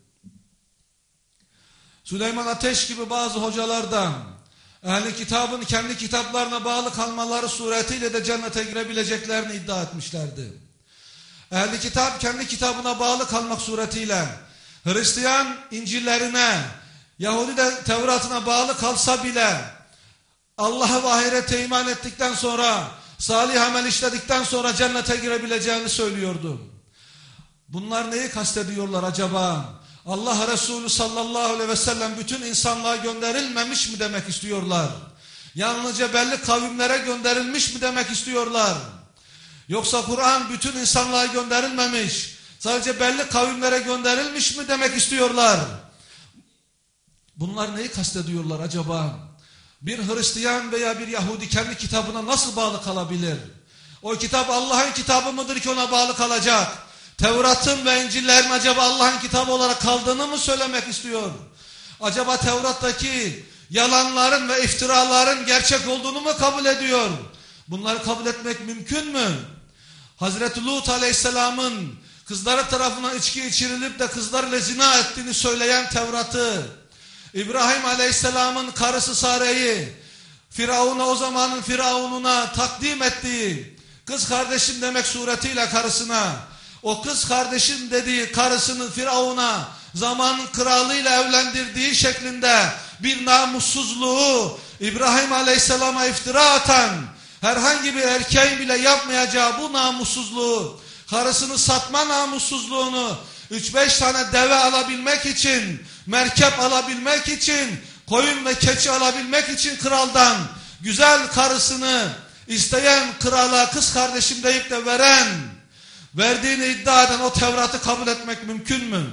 Süleyman Ateş gibi bazı hocalardan ehli kitabın kendi kitaplarına bağlı kalmaları suretiyle de cennete girebileceklerini iddia etmişlerdi. Ehli kitap kendi kitabına bağlı kalmak suretiyle Hristiyan İncil'lerine, Yahudi de Tevrat'ına bağlı kalsa bile Allah'a ve ahirete iman ettikten sonra, salih amel işledikten sonra cennete girebileceğini söylüyordu. Bunlar neyi kastediyorlar acaba? Allah Resulü sallallahu aleyhi ve sellem bütün insanlığa gönderilmemiş mi demek istiyorlar? Yalnızca belli kavimlere gönderilmiş mi demek istiyorlar? Yoksa Kur'an bütün insanlığa gönderilmemiş, sadece belli kavimlere gönderilmiş mi demek istiyorlar? Bunlar neyi kastediyorlar acaba? Bir Hristiyan veya bir Yahudi kendi kitabına nasıl bağlı kalabilir? O kitap Allah'ın kitabı mıdır ki ona bağlı kalacak? Tevrat'ın ve İncil'lerin acaba Allah'ın kitabı olarak kaldığını mı söylemek istiyor? Acaba Tevrat'taki yalanların ve iftiraların gerçek olduğunu mu kabul ediyor? Bunları kabul etmek mümkün mü? Hazreti Lut Aleyhisselam'ın kızları tarafından içki içirilip de kızlarla zina ettiğini söyleyen Tevrat'ı, İbrahim Aleyhisselam'ın karısı Sare'yi Firavun'a, o zamanın Firavun'una takdim ettiği kız kardeşim demek suretiyle karısına, o kız kardeşim dediği karısını Firavun'a zamanın kralıyla evlendirdiği şeklinde bir namussuzluğu İbrahim Aleyhisselam'a iftira atan, herhangi bir erkeğin bile yapmayacağı bu namussuzluğu, karısını satma namussuzluğunu 3-5 tane deve alabilmek için, merkep alabilmek için, koyun ve keçi alabilmek için kraldan güzel karısını isteyen krala kız kardeşim deyip de verdiğini iddia eden o Tevrat'ı kabul etmek mümkün mü?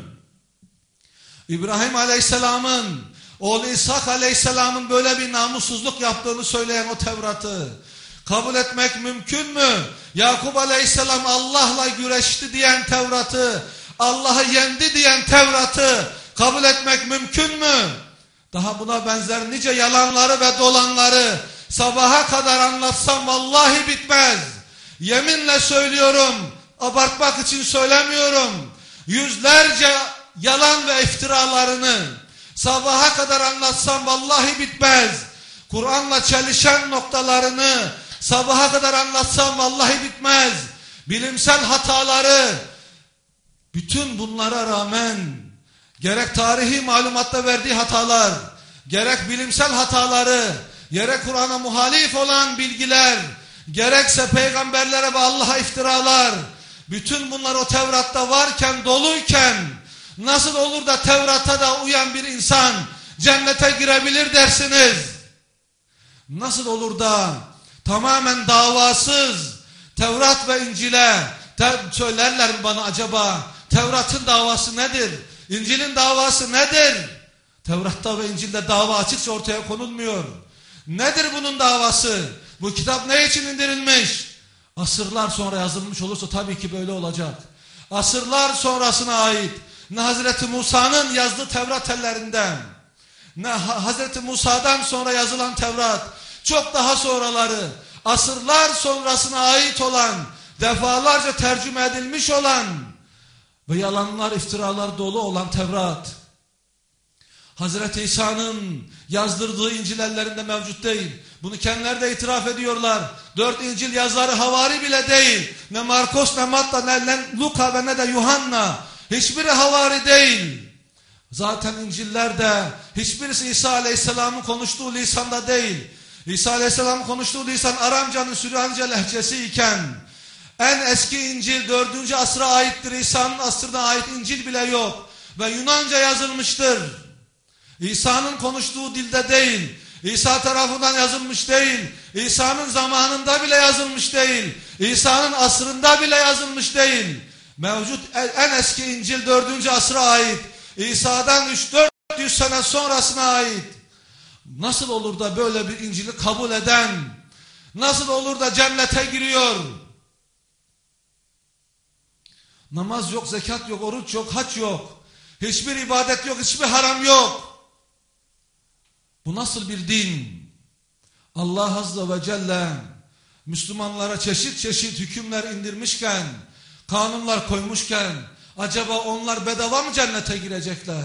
İbrahim Aleyhisselam'ın, oğlu İshak Aleyhisselam'ın böyle bir namussuzluk yaptığını söyleyen o Tevrat'ı kabul etmek mümkün mü? Yakup Aleyhisselam Allah'la güreşti diyen Tevrat'ı, Allah'ı yendi diyen Tevrat'ı kabul etmek mümkün mü? Daha buna benzer nice yalanları ve dolanları sabaha kadar anlatsam vallahi bitmez. Yeminle söylüyorum, abartmak için söylemiyorum. Yüzlerce yalan ve iftiralarını sabaha kadar anlatsam vallahi bitmez. Kur'an'la çelişen noktalarını sabaha kadar anlatsam vallahi bitmez. Bilimsel hataları, bütün bunlara rağmen gerek tarihi malumatta verdiği hatalar, gerek bilimsel hataları, gerek Kur'an'a muhalif olan bilgiler, gerekse peygamberlere ve Allah'a iftiralar, bütün bunlar o Tevrat'ta varken, doluyken nasıl olur da Tevrat'a da uyan bir insan cennete girebilir dersiniz? Nasıl olur da tamamen davasız Tevrat ve İncil'e söylerler mi bana acaba? Tevrat'ın davası nedir? İncil'in davası nedir? Tevrat'ta ve İncil'de dava açıkça ortaya konulmuyor. Nedir bunun davası? Bu kitap ne için indirilmiş? Asırlar sonra yazılmış olursa tabii ki böyle olacak. Asırlar sonrasına ait ne Hazreti Musa'nın yazdığı Tevrat ellerinden, ne Hazreti Musa'dan sonra yazılan Tevrat, çok daha sonraları, asırlar sonrasına ait olan, defalarca tercüme edilmiş olan ve yalanlar, iftiralar dolu olan Tevrat, Hazreti İsa'nın yazdırdığı İncil ellerinde mevcut değil. Bunu kendileri de itiraf ediyorlar. 4 İncil yazarı havari bile değil. Ne Markos, ne Matta, ne Luka ve ne de Yuhanna. Hiçbiri havari değil. Zaten İncil'lerde hiçbirisi İsa Aleyhisselam'ın konuştuğu lisanda değil. İsa Aleyhisselam'ın konuştuğu lisan Aramcanın Süryanice lehçesi iken en eski İncil 4. asra aittir. İsa'nın asrına ait İncil bile yok. Ve Yunanca yazılmıştır. İsa'nın konuştuğu dilde değil. İsa tarafından yazılmış değil. İsa'nın zamanında bile yazılmış değil. İsa'nın asrında bile yazılmış değil. Mevcut en eski İncil 4. asra ait. İsa'dan 300-400 sene sonrasına ait. Nasıl olur da böyle bir İncil'i kabul eden, nasıl olur da cennete giriyor? Namaz yok, zekat yok, oruç yok, hac yok. Hiçbir ibadet yok, hiçbir haram yok. Bu nasıl bir din? Allah Azze ve Celle Müslümanlara çeşit çeşit hükümler indirmişken, kanunlar koymuşken, acaba onlar bedava mı cennete girecekler?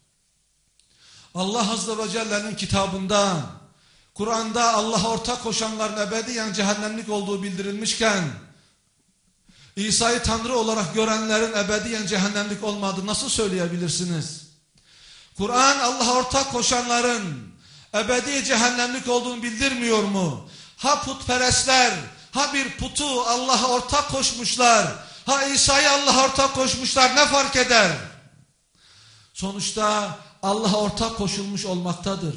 Allah Azze ve Celle'nin kitabında, Kur'an'da Allah'a ortak koşanların ebediyen cehennemlik olduğu bildirilmişken, İsa'yı Tanrı olarak görenlerin ebediyen cehennemlik olmadığını nasıl söyleyebilirsiniz? Kur'an Allah'a ortak koşanların ebedi cehennemlik olduğunu bildirmiyor mu? Ha putperestler, ha bir putu Allah'a ortak koşmuşlar, ha İsa'yı Allah'a ortak koşmuşlar, ne fark eder? Sonuçta Allah'a ortak koşulmuş olmaktadır.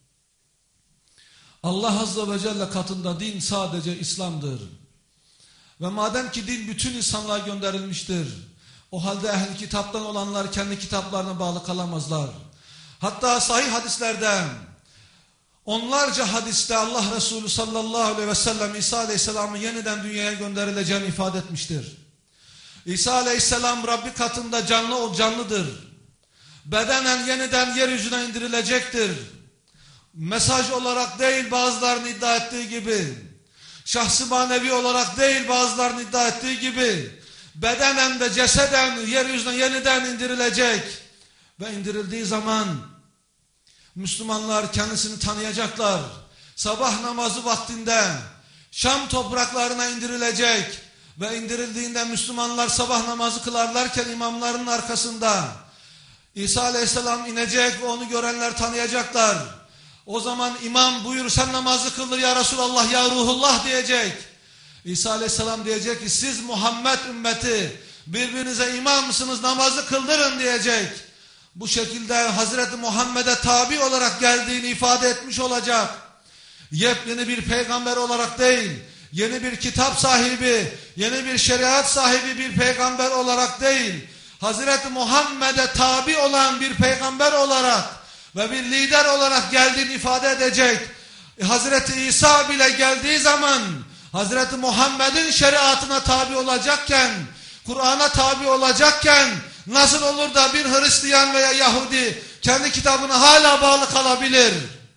Allah Azze ve Celle katında din sadece İslam'dır. Ve madem ki din bütün insanlığa gönderilmiştir, o halde ehli kitaptan olanlar kendi kitaplarına bağlı kalamazlar. Hatta sahih hadislerde, onlarca hadiste Allah Resulü sallallahu aleyhi ve sellem İsa Aleyhisselam'ın yeniden dünyaya gönderileceğini ifade etmiştir. İsa Aleyhisselam Rabbi katında canlıdır. Bedenen yeniden yeryüzüne indirilecektir. Mesaj olarak değil bazılarının iddia ettiği gibi, şahsı manevi olarak değil bazılarının iddia ettiği gibi, bedenen ve ceseden yeryüzüne yeniden indirilecek. Ve indirildiği zaman Müslümanlar kendisini tanıyacaklar. Sabah namazı vaktinde Şam topraklarına indirilecek ve indirildiğinde Müslümanlar sabah namazı kılarlarken imamların arkasında İsa Aleyhisselam inecek ve onu görenler tanıyacaklar. O zaman imam buyur sen namazı kıldır ya Resulallah ya Ruhullah diyecek. İsa Aleyhisselam diyecek ki siz Muhammed ümmeti Birbirinize imam mısınız, namazı kıldırın diyecek. Bu şekilde Hazreti Muhammed'e tabi olarak geldiğini ifade etmiş olacak. Yepyeni bir peygamber olarak değil, yeni bir kitap sahibi, yeni bir şeriat sahibi bir peygamber olarak değil, Hazreti Muhammed'e tabi olan bir peygamber olarak ve bir lider olarak geldiğini ifade edecek. Hazreti İsa bile geldiği zaman Hazreti Muhammed'in şeriatına tabi olacakken, Kur'an'a tabi olacakken nasıl olur da bir Hristiyan veya Yahudi kendi kitabına hala bağlı kalabilir?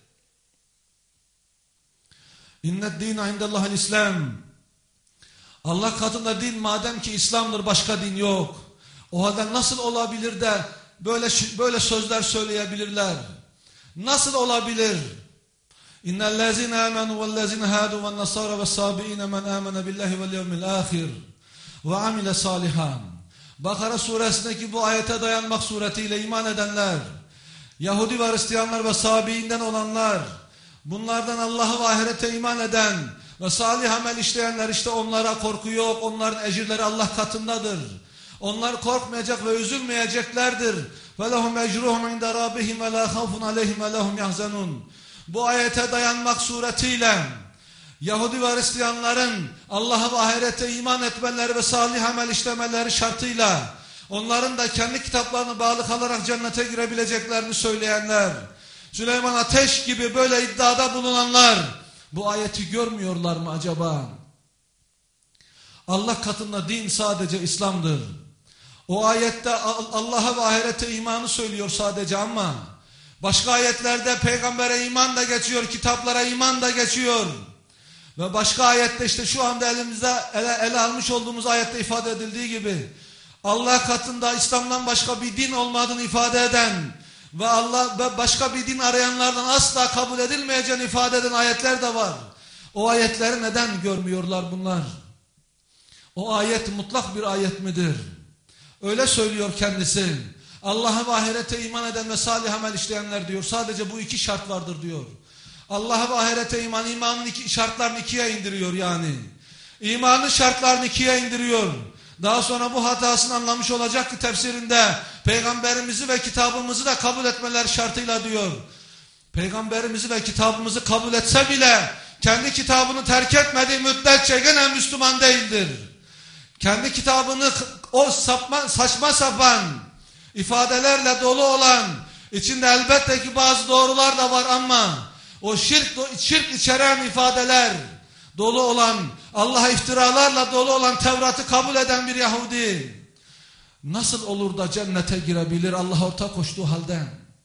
İnned dîne indellâhil İslam. Allah katında din madem ki İslam'dır, başka din yok. O halde nasıl olabilir de böyle sözler söyleyebilirler? Nasıl olabilir? İnnellezîne âmenû vellezîne hâdû vennasâra vessâbiîne men âmene billahi vel yevmil âhir ve amile salihan. Bakara suresindeki bu ayete dayanmak suretiyle iman edenler, Yahudi ve Hristiyanlar ve Sabiinden olanlar, bunlardan Allah'a ve ahirete iman eden ve salih amel işleyenler, işte onlara korku yok, onların ecirleri Allah katındadır. Onlar korkmayacak ve üzülmeyeceklerdir. وَلَهُمْ اَجْرُهُمْ عِنْدَ رَابِهِمْ وَلَا خَوْفٌ عَلَيْهِمْ وَلَهُمْ يَحْزَنُونَ. Bu ayete dayanmak suretiyle Yahudi ve Hristiyanların Allah'a ve ahirete iman etmeleri ve salih amel işlemeleri şartıyla onların da kendi kitaplarına bağlı kalarak cennete girebileceklerini söyleyenler, Süleyman Ateş gibi böyle iddiada bulunanlar bu ayeti görmüyorlar mı acaba? Allah katında din sadece İslam'dır. O ayette Allah'a ve ahirete imanı söylüyor sadece, ama başka ayetlerde peygambere iman da geçiyor, kitaplara iman da geçiyor. Ve başka ayette işte şu anda elimizde ele almış olduğumuz ayette ifade edildiği gibi Allah katında İslam'dan başka bir din olmadığını ifade eden ve başka bir din arayanlardan asla kabul edilmeyeceğini ifade eden ayetler de var. O ayetleri neden görmüyorlar bunlar? O ayet mutlak bir ayet midir? Öyle söylüyor kendisi. Allah'a ve ahirete iman eden ve salih amel işleyenler diyor. Sadece bu iki şart vardır diyor. Allah'a ve ahirete imanın şartlarını ikiye indiriyor yani. İmanın şartlarını ikiye indiriyor. Daha sonra bu hatasını anlamış olacak ki tefsirinde peygamberimizi ve kitabımızı da kabul etmeler şartıyla diyor. Peygamberimizi ve kitabımızı kabul etse bile kendi kitabını terk etmediği müddetçe gene Müslüman değildir. Kendi kitabını o saçma sapan ifadelerle dolu olan, içinde elbette ki bazı doğrular da var ama o şirk içeren ifadeler dolu olan, Allah'a iftiralarla dolu olan Tevrat'ı kabul eden bir Yahudi nasıl olur da cennete girebilir Allah'a ortak koştuğu halde?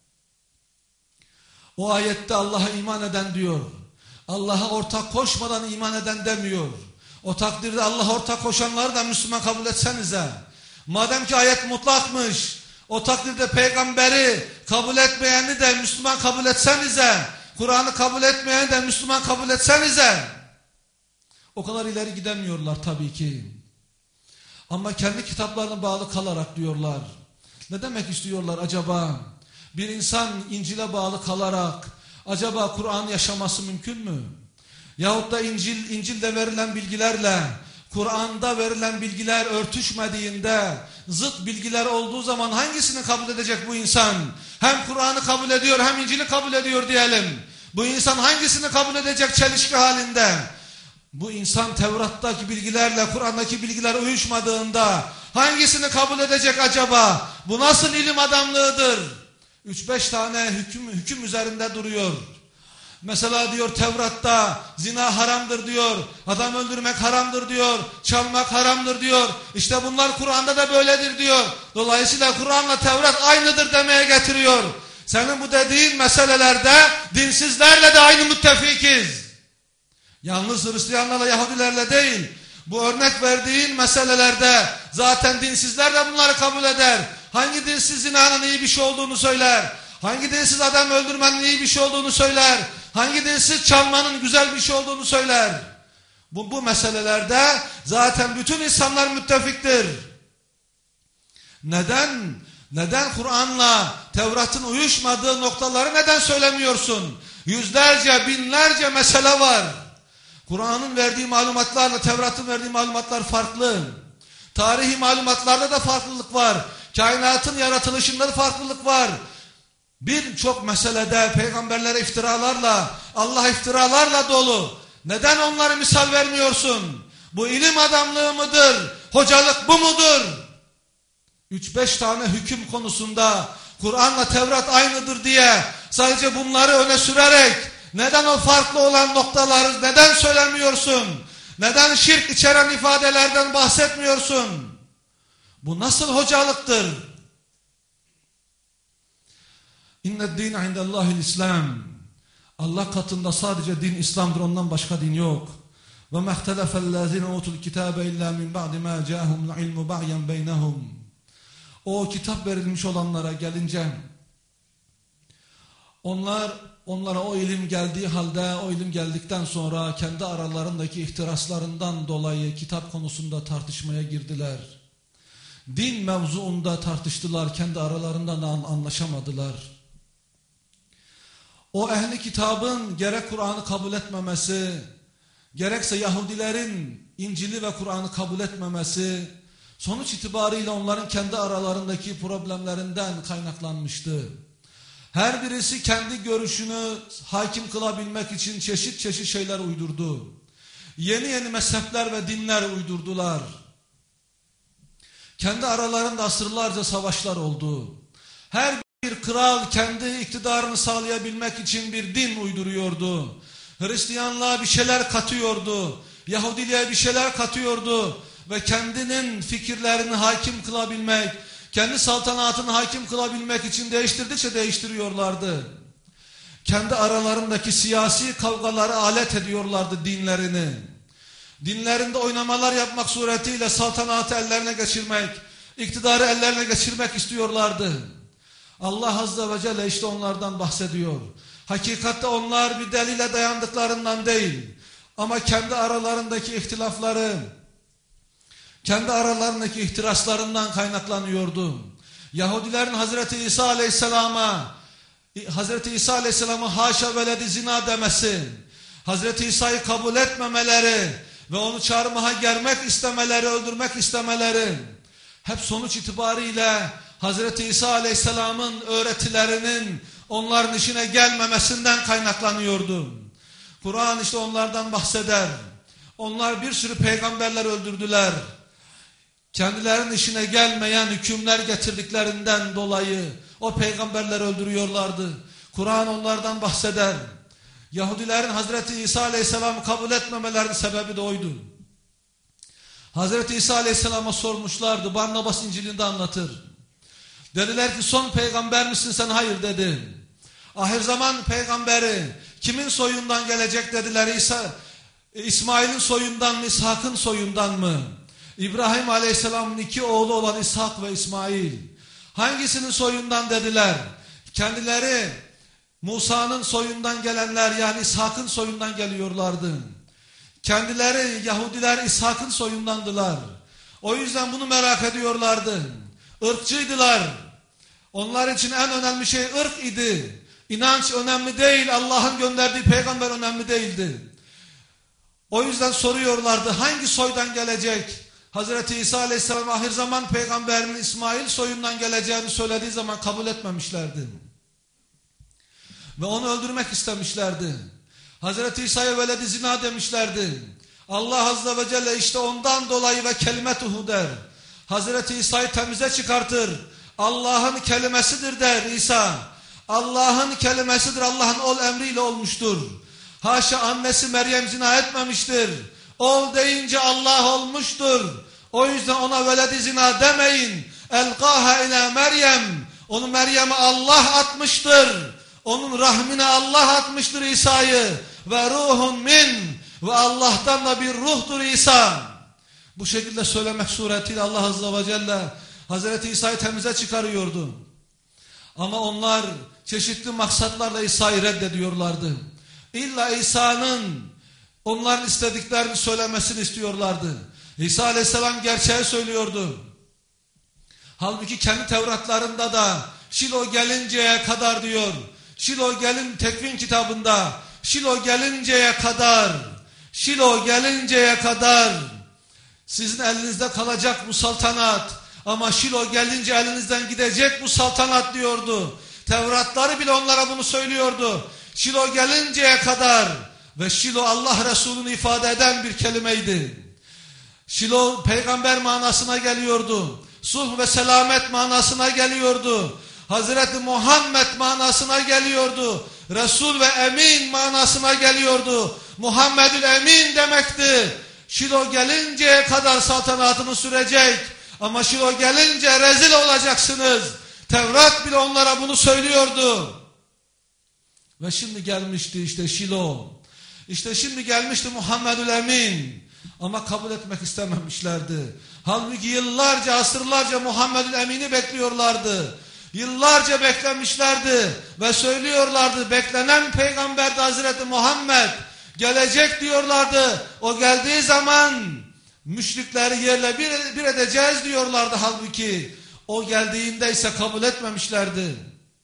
O ayette Allah'a iman eden diyor. Allah'a ortak koşmadan iman eden demiyor. O takdirde Allah'a ortak koşanları da Müslüman kabul etsenize. Madem ki ayet mutlakmış, o takdirde peygamberi kabul etmeyeni de Müslüman kabul etsenize. Kur'an'ı kabul etmeyeni de Müslüman kabul etsenize. O kadar ileri gidemiyorlar tabii ki. Ama kendi kitaplarına bağlı kalarak diyorlar. Ne demek istiyorlar acaba? Bir insan İncil'e bağlı kalarak acaba Kur'an yaşaması mümkün mü? Yahut da İncil'de verilen bilgilerle Kur'an'da verilen bilgiler örtüşmediğinde, zıt bilgiler olduğu zaman hangisini kabul edecek bu insan? Hem Kur'an'ı kabul ediyor hem İncil'i kabul ediyor diyelim. Bu insan hangisini kabul edecek çelişki halinde? Bu insan Tevrat'taki bilgilerle Kur'an'daki bilgiler uyuşmadığında hangisini kabul edecek acaba? Bu nasıl ilim adamlığıdır? 3-5 tane hüküm üzerinde duruyor. Mesela diyor Tevrat'ta zina haramdır diyor, adam öldürmek haramdır diyor, çalmak haramdır diyor. İşte bunlar Kur'an'da da böyledir diyor. Dolayısıyla Kur'an'la Tevrat aynıdır demeye getiriyor. Senin bu dediğin meselelerde dinsizlerle de aynı müttefikiz. Yalnız Hristiyanlarla, Yahudilerle değil. Bu örnek verdiğin meselelerde zaten dinsizler de bunları kabul eder. Hangi dinsiz zinanın iyi bir şey olduğunu söyler? Hangi dinsiz adam öldürmenin iyi bir şey olduğunu söyler? Hangi dinsiz çalmanın güzel bir şey olduğunu söyler? Bu meselelerde zaten bütün insanlar müttefiktir. Neden Kur'an'la Tevrat'ın uyuşmadığı noktaları neden söylemiyorsun? Yüzlerce, binlerce mesele var. Kur'an'ın verdiği malumatlarla Tevrat'ın verdiği malumatlar farklı. Tarihi malumatlarda da farklılık var. Kainatın yaratılışında da farklılık var. Birçok meselede peygamberlere iftiralarla, Allah iftiralarla dolu. Neden onları misal vermiyorsun? Bu ilim adamlığı mıdır? Hocalık bu mudur? 3-5 tane hüküm konusunda Kur'an'la Tevrat aynıdır diye sadece bunları öne sürerek neden o farklı olan noktaları neden söylemiyorsun? Neden şirk içeren ifadelerden bahsetmiyorsun? Bu nasıl hocalıktır? İnned dîne indellâhil İslam. Allah katında sadece din İslam'dır, ondan başka din yok. Ve mehtelefellezîne utul kitâbe illâ min ba'di mâ câhumul ilmu ba'yen beynehum. O kitap verilmiş olanlara gelince onlara o ilim geldiği halde, o ilim geldikten sonra kendi aralarındaki ihtiraslarından dolayı kitap konusunda tartışmaya girdiler. Din mevzuunda tartıştılar, kendi aralarından anlaşamadılar. O ehli kitabın gerek Kur'an'ı kabul etmemesi, gerekse Yahudilerin İncil'i ve Kur'an'ı kabul etmemesi, sonuç itibariyle onların kendi aralarındaki problemlerinden kaynaklanmıştı. Her birisi kendi görüşünü hakim kılabilmek için çeşit çeşit şeyler uydurdu. Yeni yeni mezhepler ve dinler uydurdular. Kendi aralarında asırlarca savaşlar oldu. Her bir kral kendi iktidarını sağlayabilmek için bir din uyduruyordu. Hristiyanlığa bir şeyler katıyordu. Yahudiliğe bir şeyler katıyordu. Ve kendinin fikirlerini hakim kılabilmek, kendi saltanatını hakim kılabilmek için değiştirdikçe değiştiriyorlardı. Kendi aralarındaki siyasi kavgaları alet ediyorlardı dinlerini. Dinlerinde oynamalar yapmak suretiyle saltanatı ellerine geçirmek, iktidarı ellerine geçirmek istiyorlardı. Allah Azze ve Celle işte onlardan bahsediyor. Hakikatte onlar bir delile dayandıklarından değil, ama kendi aralarındaki ihtilafları, kendi aralarındaki ihtiraslarından kaynaklanıyordu. Yahudilerin Hazreti İsa Aleyhisselam'a haşa veledi zina demesi, Hazreti İsa'yı kabul etmemeleri ve onu çarmıha germek istemeleri, öldürmek istemeleri, hep sonuç itibariyle Hazreti İsa Aleyhisselam'ın öğretilerinin onların işine gelmemesinden kaynaklanıyordu. Kur'an işte onlardan bahseder. Onlar bir sürü peygamberler öldürdüler. Kendilerinin işine gelmeyen hükümler getirdiklerinden dolayı o peygamberleri öldürüyorlardı. Kur'an onlardan bahseder. Yahudilerin Hazreti İsa Aleyhisselam'ı kabul etmemelerinin sebebi de oydu. Hazreti İsa Aleyhisselam'a sormuşlardı. Barnabas İncil'inde anlatır. Dediler ki son peygamber misin sen? Hayır dedi. Ahir zaman peygamberi kimin soyundan gelecek dediler. İsmail'in soyundan mı, İshak'ın soyundan mı? İbrahim Aleyhisselam'ın 2 oğlu olan İshak ve İsmail. Hangisinin soyundan dediler. Kendileri Musa'nın soyundan gelenler, yani İshak'ın soyundan geliyorlardı. Kendileri Yahudiler İshak'ın soyundandılar. O yüzden bunu merak ediyorlardı. Irkçıydılar. Onlar için en önemli şey ırk idi. İnanç önemli değil, Allah'ın gönderdiği peygamber önemli değildi. O yüzden soruyorlardı, hangi soydan gelecek? Hazreti İsa Aleyhisselam ahir zaman peygamberinin İsmail soyundan geleceğini söylediği zaman kabul etmemişlerdi. Ve onu öldürmek istemişlerdi. Hazreti İsa'ya veledi zina demişlerdi. Allah Azze ve Celle işte ondan dolayı ve kelimetuhu der. Hazreti İsa'yı temize çıkartır. Allah'ın kelimesidir der İsa. Allah'ın kelimesidir, Allah'ın ol emriyle olmuştur. Haşa annesi Meryem zina etmemiştir. Ol deyince Allah olmuştur. O yüzden ona veledi zina demeyin. Elqaha ila Meryem. Onu Meryem'e Allah atmıştır. Onun rahmine Allah atmıştır İsa'yı. Ve ruhun min. Ve Allah'tan da bir ruhtur İsa. Bu şekilde söylemek suretiyle Allah Azze ve Celle Hazreti İsa'yı temize çıkarıyordu. Ama onlar çeşitli maksatlarla İsa'yı reddediyorlardı. İlla İsa'nın onların istediklerini söylemesini istiyorlardı. İsa Aleyhisselam gerçeği söylüyordu. Halbuki kendi Tevratlarında da Şilo gelinceye kadar diyor. Şilo gelin Tekvin kitabında Şilo gelinceye kadar Sizin elinizde kalacak bu saltanat. Ama Şilo gelince elinizden gidecek bu saltanat diyordu. Tevratları bile onlara bunu söylüyordu. Şilo gelinceye kadar ve Şilo Allah Resulü'nü ifade eden bir kelimeydi. Şilo peygamber manasına geliyordu. Sulh ve selamet manasına geliyordu. Hazreti Muhammed manasına geliyordu. Resul ve emin manasına geliyordu. Muhammedül Emin demekti. Şilo gelinceye kadar saltanatını sürecek. Ama Şilo gelince rezil olacaksınız. Tevrat bile onlara bunu söylüyordu. Ve şimdi gelmişti işte Şilo. İşte şimdi gelmişti Muhammedül Emin. Ama kabul etmek istememişlerdi. Halbuki yıllarca, asırlarca Muhammedül Emin'i bekliyorlardı. Yıllarca beklemişlerdi ve söylüyorlardı. Beklenen peygamber de Hazreti Muhammed gelecek diyorlardı. O geldiği zaman müşrikleri yerle bir edeceğiz diyorlardı halbuki. O geldiğinde ise kabul etmemişlerdi.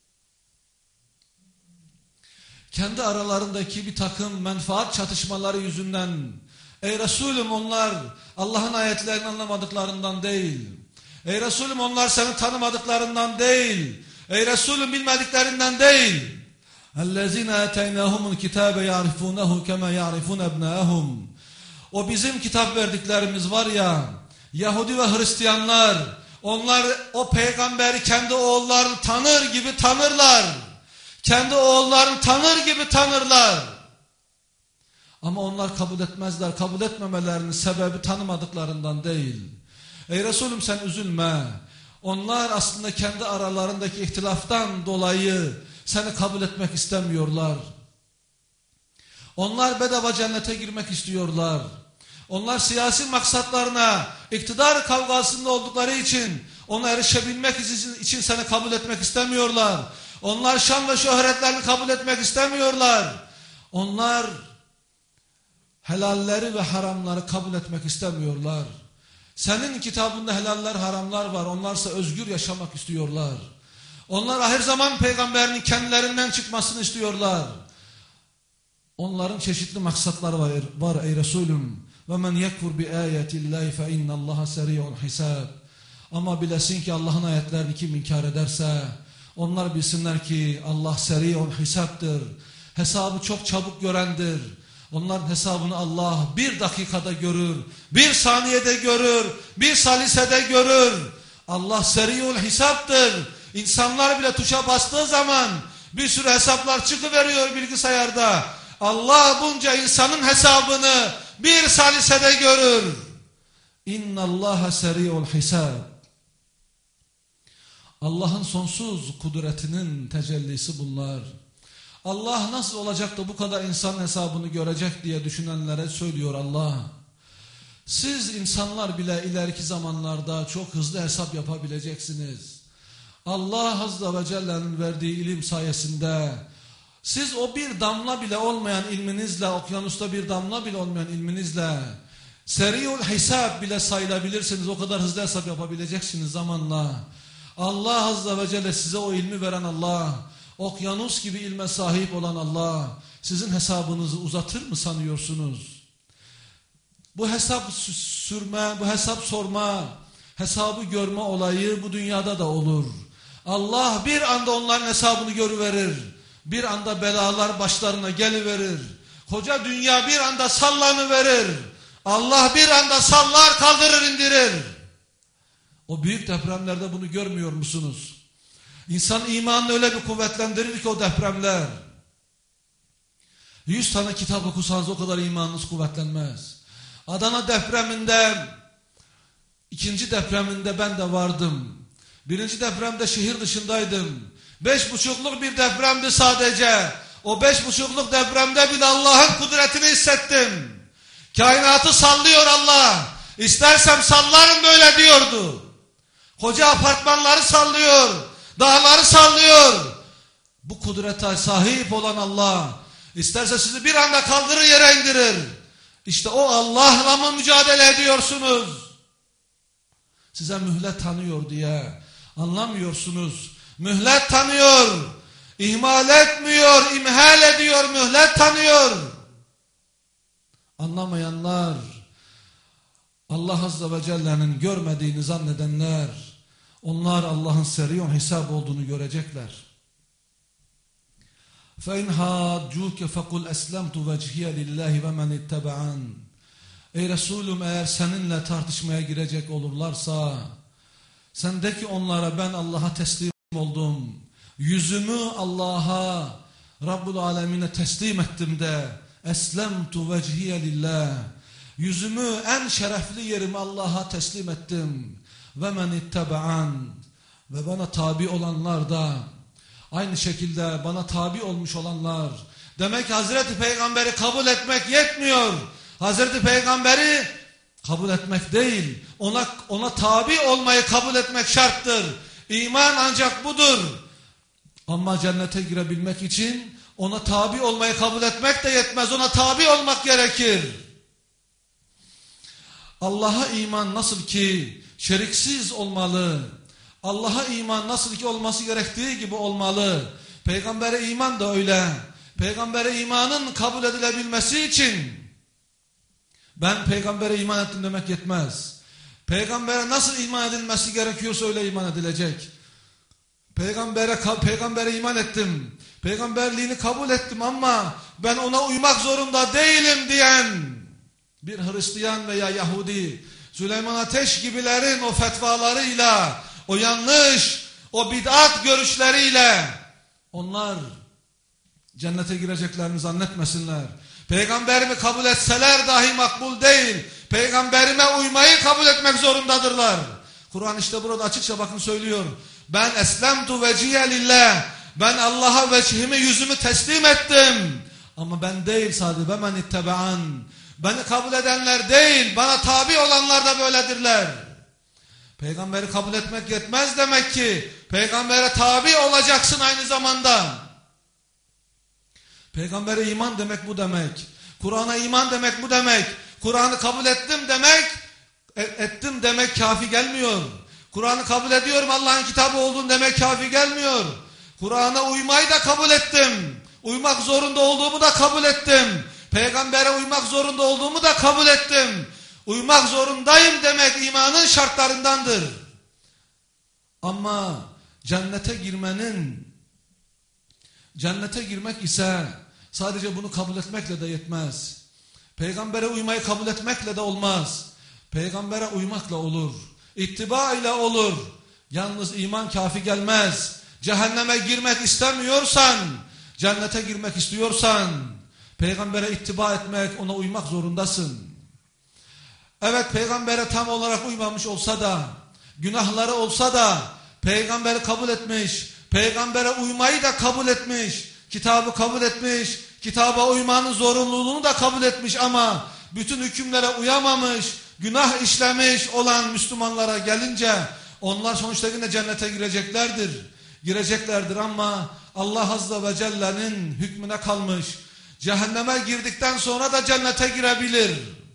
Kendi aralarındaki bir takım menfaat çatışmaları yüzünden, ey Resulüm onlar Allah'ın ayetlerini anlamadıklarından değil. Ey Resulüm onlar seni tanımadıklarından değil. Ey Resulüm bilmediklerinden değil. اَلَّذِينَ اَتَيْنَاهُمُ الْكِتَابَ يَعْرِفُونَهُ كَمَا يَعْرِفُونَ اَبْنَاهُمْ. O bizim kitap verdiklerimiz var ya, Yahudi ve Hristiyanlar, onlar o peygamberi kendi oğullarını tanır gibi tanırlar. Kendi oğullarını tanır gibi tanırlar. Ama onlar kabul etmezler. Kabul etmemelerinin sebebi tanımadıklarından değil. Ey Resulüm sen üzülme. Onlar aslında kendi aralarındaki ihtilaftan dolayı seni kabul etmek istemiyorlar. Onlar bedava cennete girmek istiyorlar. Onlar siyasi maksatlarına, iktidar kavgasında oldukları için ona erişebilmek için seni kabul etmek istemiyorlar. Onlar şan ve şöhretlerini kabul etmek istemiyorlar. Onlar helalleri ve haramları kabul etmek istemiyorlar. Senin kitabında helaller, haramlar var. Onlarsa özgür yaşamak istiyorlar. Onlar ahir zaman peygamberinin kendilerinden çıkmasını istiyorlar. Onların çeşitli maksatları var ey Resulüm. وَمَنْ يَكْفُرْ بِآيَةِ اللّٰهِ فَاِنَّ اللّٰهَ سَرِيعُ الْحِسَابِ. Ama bilesin ki Allah'ın ayetlerini kim inkar ederse, onlar bilsinler ki Allah seri'un hisaptır. Hesabı çok çabuk görendir. Onların hesabını Allah bir dakikada görür, bir saniyede görür, bir salisede görür. Allah seri'ul hisaptır. İnsanlar bile tuşa bastığı zaman bir sürü hesaplar çıkıveriyor bilgisayarda. Allah bunca insanın hesabını bir salisede görür. İnnallaha seri'ul hisab. Allah'ın sonsuz kudretinin tecellisi bunlar. Allah nasıl olacak da bu kadar insan hesabını görecek diye düşünenlere söylüyor Allah. Siz insanlar bile ileriki zamanlarda çok hızlı hesap yapabileceksiniz. Allah Azze ve Celle'nin verdiği ilim sayesinde siz o bir damla bile olmayan ilminizle, okyanusta bir damla bile olmayan ilminizle seri'ul hisab bile sayılabilirsiniz. O kadar hızlı hesap yapabileceksiniz zamanla. Allah Azze ve Celle size o ilmi veren Allah, okyanus gibi ilme sahip olan Allah, sizin hesabınızı uzatır mı sanıyorsunuz? Bu hesap sürme, bu hesap sorma, hesabı görme olayı bu dünyada da olur. Allah bir anda onların hesabını görüverir. Bir anda belalar başlarına geliverir. Koca dünya bir anda sallanıverir. Allah bir anda sallar, kaldırır, indirir. O büyük depremlerde bunu görmüyor musunuz? İnsan imanını öyle bir kuvvetlendirir ki o depremler. 100 tane kitap okusanız o kadar imanınız kuvvetlenmez. Adana depreminde, ikinci depreminde ben de vardım. Birinci depremde şehir dışındaydım. 5,5'luk bir depremdi sadece. O 5,5'luk depremde bile Allah'ın kudretini hissettim. Kainatı sallıyor Allah. İstersem sallarım böyle diyordu. Koca apartmanları sallıyor. Dağları sallıyor. Bu kudrete sahip olan Allah isterse sizi bir anda kaldırır, yere indirir. İşte o Allah'la mı mücadele ediyorsunuz? Size mühlet tanıyor diye anlamıyorsunuz. Mühlet tanıyor. İhmal etmiyor, imhal ediyor, mühlet tanıyor. Anlamayanlar Allah Azze ve Celle'nin görmediğini zannedenler, onlar Allah'ın seriyon hesap olduğunu görecekler. فَاِنْ حَاجُّوكَ فَقُلْ اَسْلَمْتُ وَجْهِيَ لِلّٰهِ وَمَنِ اتَّبَعَنْ Ey Resulüm, eğer seninle tartışmaya girecek olurlarsa, sen de ki onlara ben Allah'a teslim oldum, yüzümü Allah'a, Rabbul Alemine teslim ettim de, eslemtu vecihiye lillah, yüzümü en şerefli yerimi Allah'a teslim ettim. Ve men ittaba'an, ve bana tabi olanlar da aynı şekilde bana tabi olmuş olanlar. Demek ki Hazreti Peygamber'i kabul etmek yetmiyor. Hazreti Peygamber'i kabul etmek değil, ona tabi olmayı kabul etmek şarttır. İman ancak budur. Ama cennete girebilmek için ona tabi olmayı kabul etmek de yetmez. Ona tabi olmak gerekir. Allah'a iman nasıl ki şeriksiz olmalı, Allah'a iman nasıl ki olması gerektiği gibi olmalı, Peygamber'e iman da öyle. Peygamber'e imanın kabul edilebilmesi için ben Peygamber'e iman ettim demek yetmez. Peygamber'e nasıl iman edilmesi gerekiyorsa öyle iman edilecek. Peygamber'e iman ettim, peygamberliğini kabul ettim ama ben ona uymak zorunda değilim diyen bir Hristiyan veya Yahudi, Süleyman Ateş gibilerin o fetvalarıyla, o yanlış, o bid'at görüşleriyle onlar cennete gireceklerini zannetmesinler. Peygamberimi kabul etseler dahi makbul değil. Peygamberime uymayı kabul etmek zorundadırlar. Kur'an işte burada açıkça bakın söylüyor. Ben eslemtu veciye lillah. Ben Allah'a vecihimi, yüzümü teslim ettim. Ama ben değil sadece. Ben ittebe'an. Beni kabul edenler değil, bana tabi olanlar da böyledirler. Peygamberi kabul etmek yetmez demek ki. Peygambere tabi olacaksın aynı zamanda. Peygambere iman demek bu demek. Kur'an'a iman demek bu demek. Kur'an'ı kabul ettim demek kafi gelmiyor. Kur'an'ı kabul ediyorum, Allah'ın kitabı olduğunu demek kafi gelmiyor. Kur'an'a uymayı da kabul ettim. Uymak zorunda olduğumu da kabul ettim. Peygambere uymak zorunda olduğumu da kabul ettim. Uymak zorundayım demek imanın şartlarındandır. Ama cennete girmek ise sadece bunu kabul etmekle de yetmez. Peygambere uymayı kabul etmekle de olmaz. Peygambere uymakla olur. İttiba ile olur. Yalnız iman kafi gelmez. Cehenneme girmek istemiyorsan, cennete girmek istiyorsan, Peygambere ittiba etmek, ona uymak zorundasın. Evet, peygambere tam olarak uymamış olsa da, günahları olsa da, peygamberi kabul etmiş, peygambere uymayı da kabul etmiş, kitabı kabul etmiş, kitaba uymanın zorunluluğunu da kabul etmiş ama bütün hükümlere uyamamış, günah işlemiş olan Müslümanlara gelince onlar sonuçta yine cennete gireceklerdir ama Allah Azze ve Celle'nin hükmüne kalmış. Cehenneme girdikten sonra da cennete girebilir.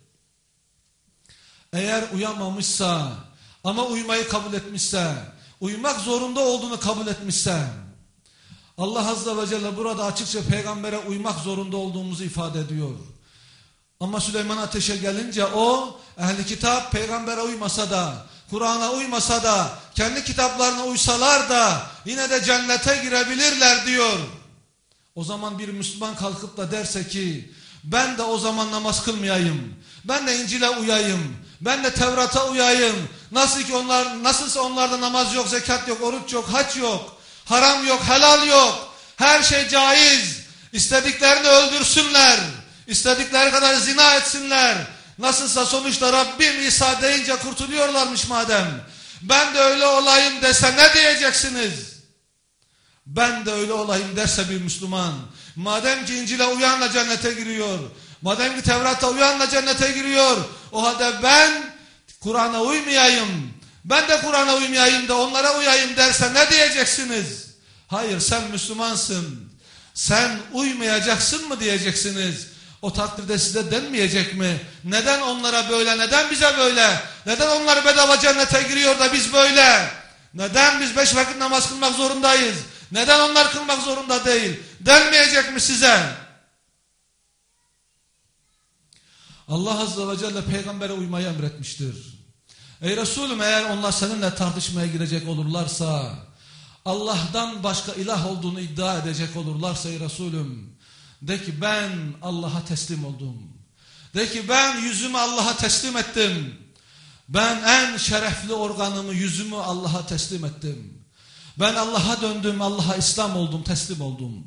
Eğer uyamamışsa ama uymayı kabul etmişse, uymak zorunda olduğunu kabul etmişse, Allah Azze ve Celle burada açıkça peygambere uymak zorunda olduğumuzu ifade ediyor. Ama Süleyman Ateş'e gelince o ehli kitap peygambere uymasa da, Kur'an'a uymasa da, kendi kitaplarına uysalar da yine de cennete girebilirler diyor. O zaman bir Müslüman kalkıp da derse ki ben de o zaman namaz kılmayayım, ben de İncil'e uyayım, ben de Tevrat'a uyayım, nasılsa onlarda namaz yok, zekat yok, oruç yok, hac yok, haram yok, helal yok, her şey caiz, istediklerini öldürsünler, istedikleri kadar zina etsinler, nasılsa sonuçta Rabbim İsa deyince kurtuluyorlarmış madem, ben de öyle olayım dese ne diyeceksiniz? Ben de öyle olayım derse bir Müslüman, madem ki İncil'e uyanla cennete giriyor, madem ki Tevrat'a uyanla cennete giriyor, o halde ben Kur'an'a uymayayım, ben de Kur'an'a uymayayım da onlara uyayım derse ne diyeceksiniz? Hayır, sen Müslümansın, sen uymayacaksın mı diyeceksiniz. O takdirde size denmeyecek mi? Neden onlara böyle, neden bize böyle? Neden onlar bedava cennete giriyor da biz böyle? Neden biz 5 vakit namaz kılmak zorundayız? Neden onlar kılmak zorunda değil? Denmeyecek mi size? Allah Azze ve Celle peygambere uymayı emretmiştir. Ey Resulüm, eğer onlar seninle tartışmaya girecek olurlarsa, Allah'tan başka ilah olduğunu iddia edecek olurlarsa ey Resulüm, de ki ben Allah'a teslim oldum. De ki ben yüzümü Allah'a teslim ettim. Ben en şerefli organımı, yüzümü Allah'a teslim ettim. Ben Allah'a döndüm, Allah'a İslam oldum, teslim oldum.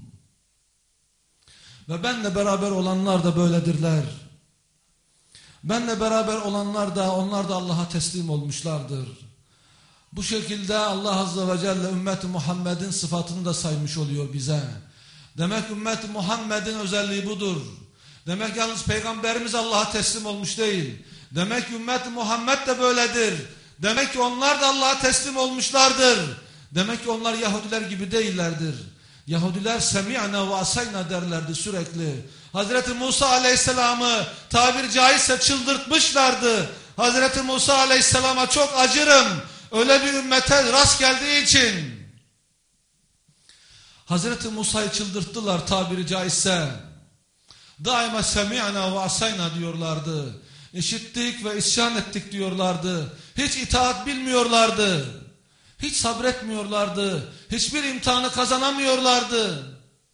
Ve benle beraber olanlar da böyledirler. Benle beraber olanlar da, onlar da Allah'a teslim olmuşlardır. Bu şekilde Allah Azze ve Celle ümmet-i Muhammed'in sıfatını da saymış oluyor bize. Demek ümmet-i Muhammed'in özelliği budur. Demek yalnız peygamberimiz Allah'a teslim olmuş değil. Demek ümmet-i Muhammed de böyledir. Demek ki onlar da Allah'a teslim olmuşlardır. Demek ki onlar Yahudiler gibi değillerdir. Yahudiler semi'na ve asayna derlerdi sürekli. Hazreti Musa Aleyhisselam'ı tabiri caizse çıldırtmışlardı. Hazreti Musa Aleyhisselam'a çok acırım. Öyle bir ümmete rast geldiği için. Hazreti Musa'yı çıldırttılar tabiri caizse. Daima semi'na ve asayna diyorlardı. İşittik ve isyan ettik diyorlardı. Hiç itaat bilmiyorlardı. Hiç sabretmiyorlardı. Hiçbir imtihanı kazanamıyorlardı.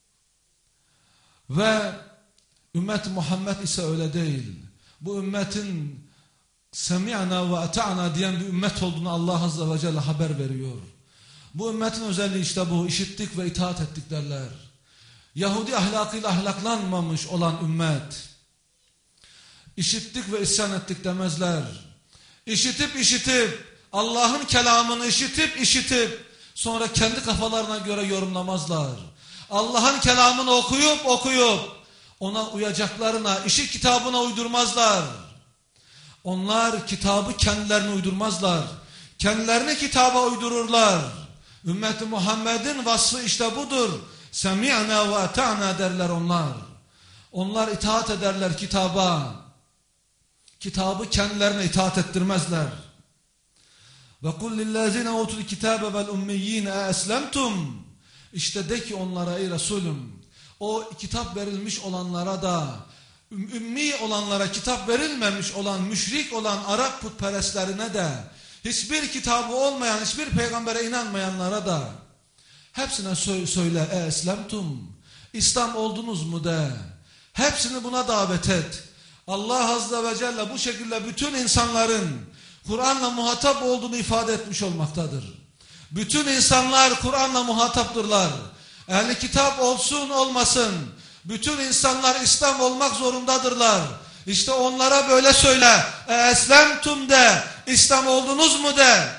Ve ümmet Muhammed ise öyle değil. Bu ümmetin semi'na ve ata'na diyen bir ümmet olduğunu Allah Azze ve Celle haber veriyor. Bu ümmetin özelliği işte bu. İşittik ve itaat ettik derler. Yahudi ahlakıyla ahlaklanmamış olan ümmet. İşittik ve isyan ettik demezler. İşitip Allah'ın kelamını işitip sonra kendi kafalarına göre yorumlamazlar. Allah'ın kelamını okuyup ona uyacaklarına, işi kitabına uydurmazlar. Onlar kitabı kendilerine uydurmazlar. Kendilerini kitaba uydururlar. Ümmet-i Muhammed'in vasfı işte budur. Semi'na ve ata'na derler onlar. Onlar itaat ederler kitaba. Kitabı kendilerine itaat ettirmezler. Ve kul lillezine utul kitabe vel ummiyyin eslemtum. İşte de ki onlara ey Resulüm, o kitap verilmiş olanlara da, ümmi olanlara, kitap verilmemiş olan, müşrik olan Arap putperestlerine de, hiçbir kitabı olmayan, hiçbir peygambere inanmayanlara da, hepsine söyle eslemtum, İslam oldunuz mu de. Hepsini buna davet et. Allah Azze ve Celle bu şekilde bütün insanların Kur'an'la muhatap olduğunu ifade etmiş olmaktadır. Bütün insanlar Kur'an'la muhataptırlar. Ehli kitap olsun olmasın, bütün insanlar İslam olmak zorundadırlar. İşte onlara böyle söyle, eslemtum de, İslam oldunuz mu de.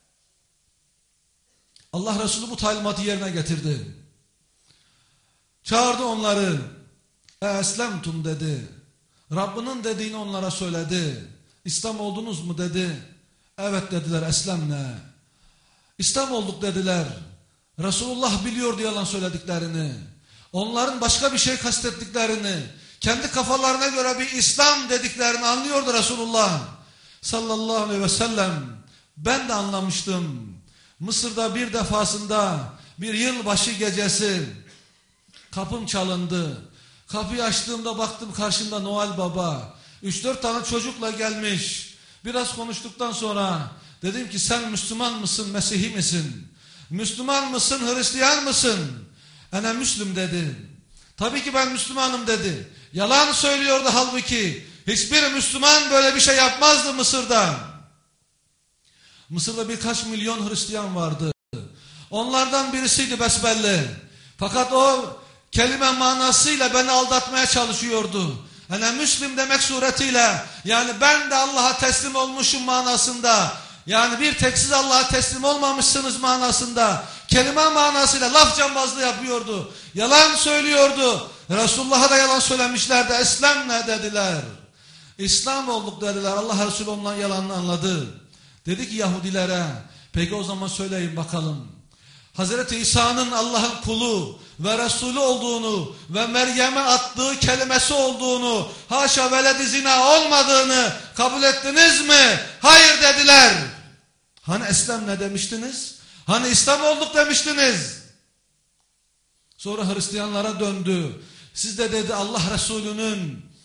Allah Resulü bu talimatı yerine getirdi. Çağırdı onları, eslemtum dedi. Rabbinin dediğini onlara söyledi. İslam oldunuz mu dedi. Evet dediler, eslemne. İslam olduk dediler. Resulullah biliyordu yalan söylediklerini. Onların başka bir şey kastettiklerini, kendi kafalarına göre bir İslam dediklerini anlıyordu Resulullah sallallahu aleyhi ve sellem. Ben de anlamıştım. Mısır'da bir defasında bir yılbaşı gecesi kapım çalındı. Kapıyı açtığımda baktım karşımda Noel Baba. 3-4 tane çocukla gelmiş. Biraz konuştuktan sonra dedim ki sen Müslüman mısın, Mesih'i misin? Müslüman mısın, Hristiyan mısın? Ene Müslüm dedi. Tabii ki ben Müslümanım dedi. Yalan söylüyordu halbuki. Hiçbir Müslüman böyle bir şey yapmazdı Mısır'da. Mısır'da birkaç milyon Hristiyan vardı. Onlardan birisiydi besbelli. Fakat o kelime manasıyla beni aldatmaya çalışıyordu. Ene Müslüm demek suretiyle, yani ben de Allah'a teslim olmuşum manasında, yani bir tek siz Allah'a teslim olmamışsınız manasında, kelime manasıyla laf cambazlığı yapıyordu. Yalan söylüyordu. Resulullah'a da yalan söylemişlerdi. Eslemne dediler. İslam olduk dediler. Allah Resulü ondan yalanını anladı. Dedi ki Yahudilere, peki o zaman söyleyin bakalım. Hazreti İsa'nın Allah'ın kulu ve Resulü olduğunu ve Meryem'e attığı kelimesi olduğunu, haşa veled-i zina olmadığını kabul ettiniz mi? Hayır dediler. Hani İslam ne demiştiniz? Hani İslam olduk demiştiniz? Sonra Hristiyanlara döndü. Siz de dedi Allah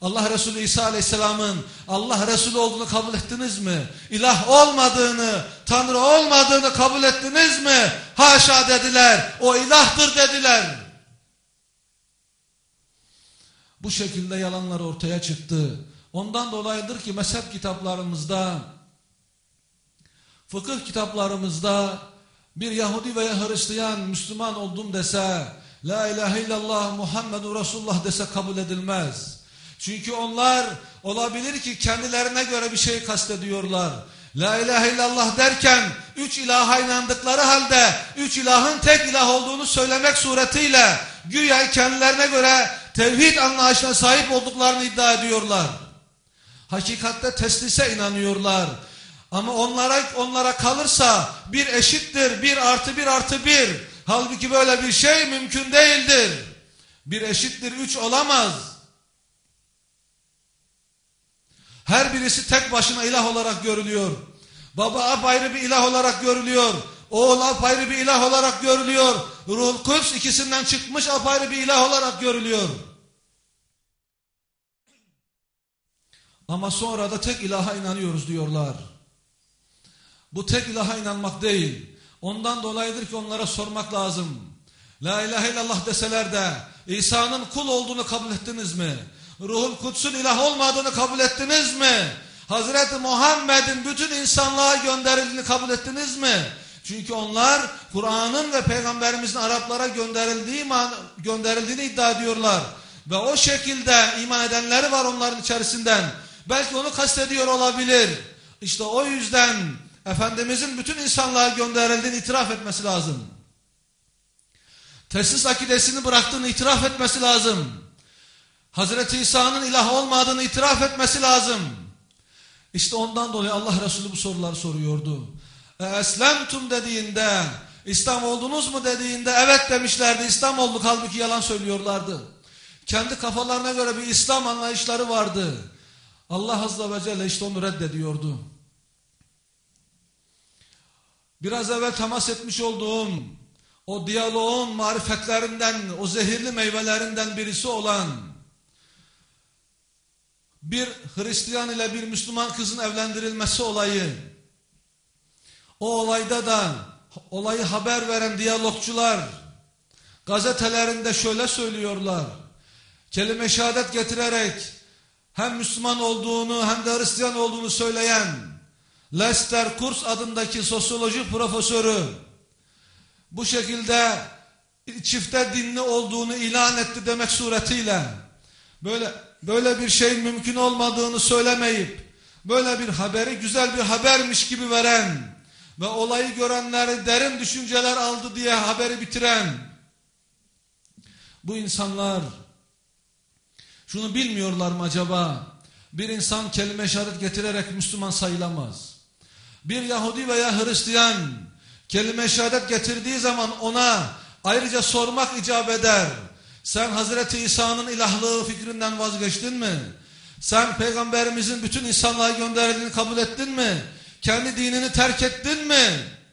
Allah Resulü İsa Aleyhisselam'ın Allah Resulü olduğunu kabul ettiniz mi? İlah olmadığını, Tanrı olmadığını kabul ettiniz mi? Haşa dediler. O ilahtır dediler. Bu şekilde yalanlar ortaya çıktı. Ondan dolayıdır ki mezhep kitaplarımızda, fıkıh kitaplarımızda bir Yahudi veya Hristiyan Müslüman oldum dese, La ilahe illallah Muhammedun Resulullah dese kabul edilmez. Çünkü onlar olabilir ki kendilerine göre bir şey kastediyorlar. La ilahe illallah derken 3 ilaha inandıkları halde 3 ilahın tek ilah olduğunu söylemek suretiyle güya kendilerine göre tevhid anlayışına sahip olduklarını iddia ediyorlar. Hakikatte teslise inanıyorlar. Ama onlara kalırsa 1 eşittir 1 artı 1 artı 1. Halbuki böyle bir şey mümkün değildir. 1 eşittir 3 olamaz. Her birisi tek başına ilah olarak görülüyor. Baba apayrı bir ilah olarak görülüyor. Oğul apayrı bir ilah olarak görülüyor. Ruhul Kuds ikisinden çıkmış apayrı bir ilah olarak görülüyor. Ama sonra da tek ilaha inanıyoruz diyorlar. Bu tek ilaha inanmak değil. Ondan dolayıdır ki onlara sormak lazım. La ilahe illallah deseler de İsa'nın kul olduğunu kabul ettiniz mi? Ruhul Kuds'un ilah olmadığını kabul ettiniz mi? Hazreti Muhammed'in bütün insanlığa gönderildiğini kabul ettiniz mi? Çünkü onlar Kur'an'ın ve Peygamberimizin Araplara gönderildiğini iddia ediyorlar. Ve o şekilde iman edenleri var onların içerisinden. Belki onu kastediyor olabilir. İşte o yüzden Efendimizin bütün insanlığa gönderildiğini itiraf etmesi lazım. Tesis akidesini bıraktığını itiraf etmesi lazım. Hazreti İsa'nın ilah olmadığını itiraf etmesi lazım. İşte ondan dolayı Allah Resulü bu soruları soruyordu. Eslemtum dediğinde, İslam oldunuz mu dediğinde evet demişlerdi, İslam olduk, halbuki yalan söylüyorlardı. Kendi kafalarına göre bir İslam anlayışları vardı. Allah Azze ve Celle işte onu reddediyordu. Biraz evvel temas etmiş olduğum o diyaloğun marifetlerinden, o zehirli meyvelerinden birisi olan bir Hristiyan ile bir Müslüman kızın evlendirilmesi olayı. O olayda da olayı haber veren diyalogçular gazetelerinde şöyle söylüyorlar. Kelime-i şehadet getirerek hem Müslüman olduğunu hem de Hristiyan olduğunu söyleyen Lester Kurs adındaki sosyoloji profesörü bu şekilde çifte dinli olduğunu ilan etti demek suretiyle böyle bir şeyin mümkün olmadığını söylemeyip böyle bir haberi güzel bir habermiş gibi veren ve olayı görenleri derin düşünceler aldı diye haberi bitiren bu insanlar şunu bilmiyorlar mı acaba? Bir insan kelime-i şehadet getirerek Müslüman sayılamaz. Bir Yahudi veya Hristiyan kelime-i şehadet getirdiği zaman ona ayrıca sormak icap eder. Sen Hazreti İsa'nın ilahlığı fikrinden vazgeçtin mi? Sen Peygamberimizin bütün insanlığa gönderildiğini kabul ettin mi? Kendi dinini terk ettin mi?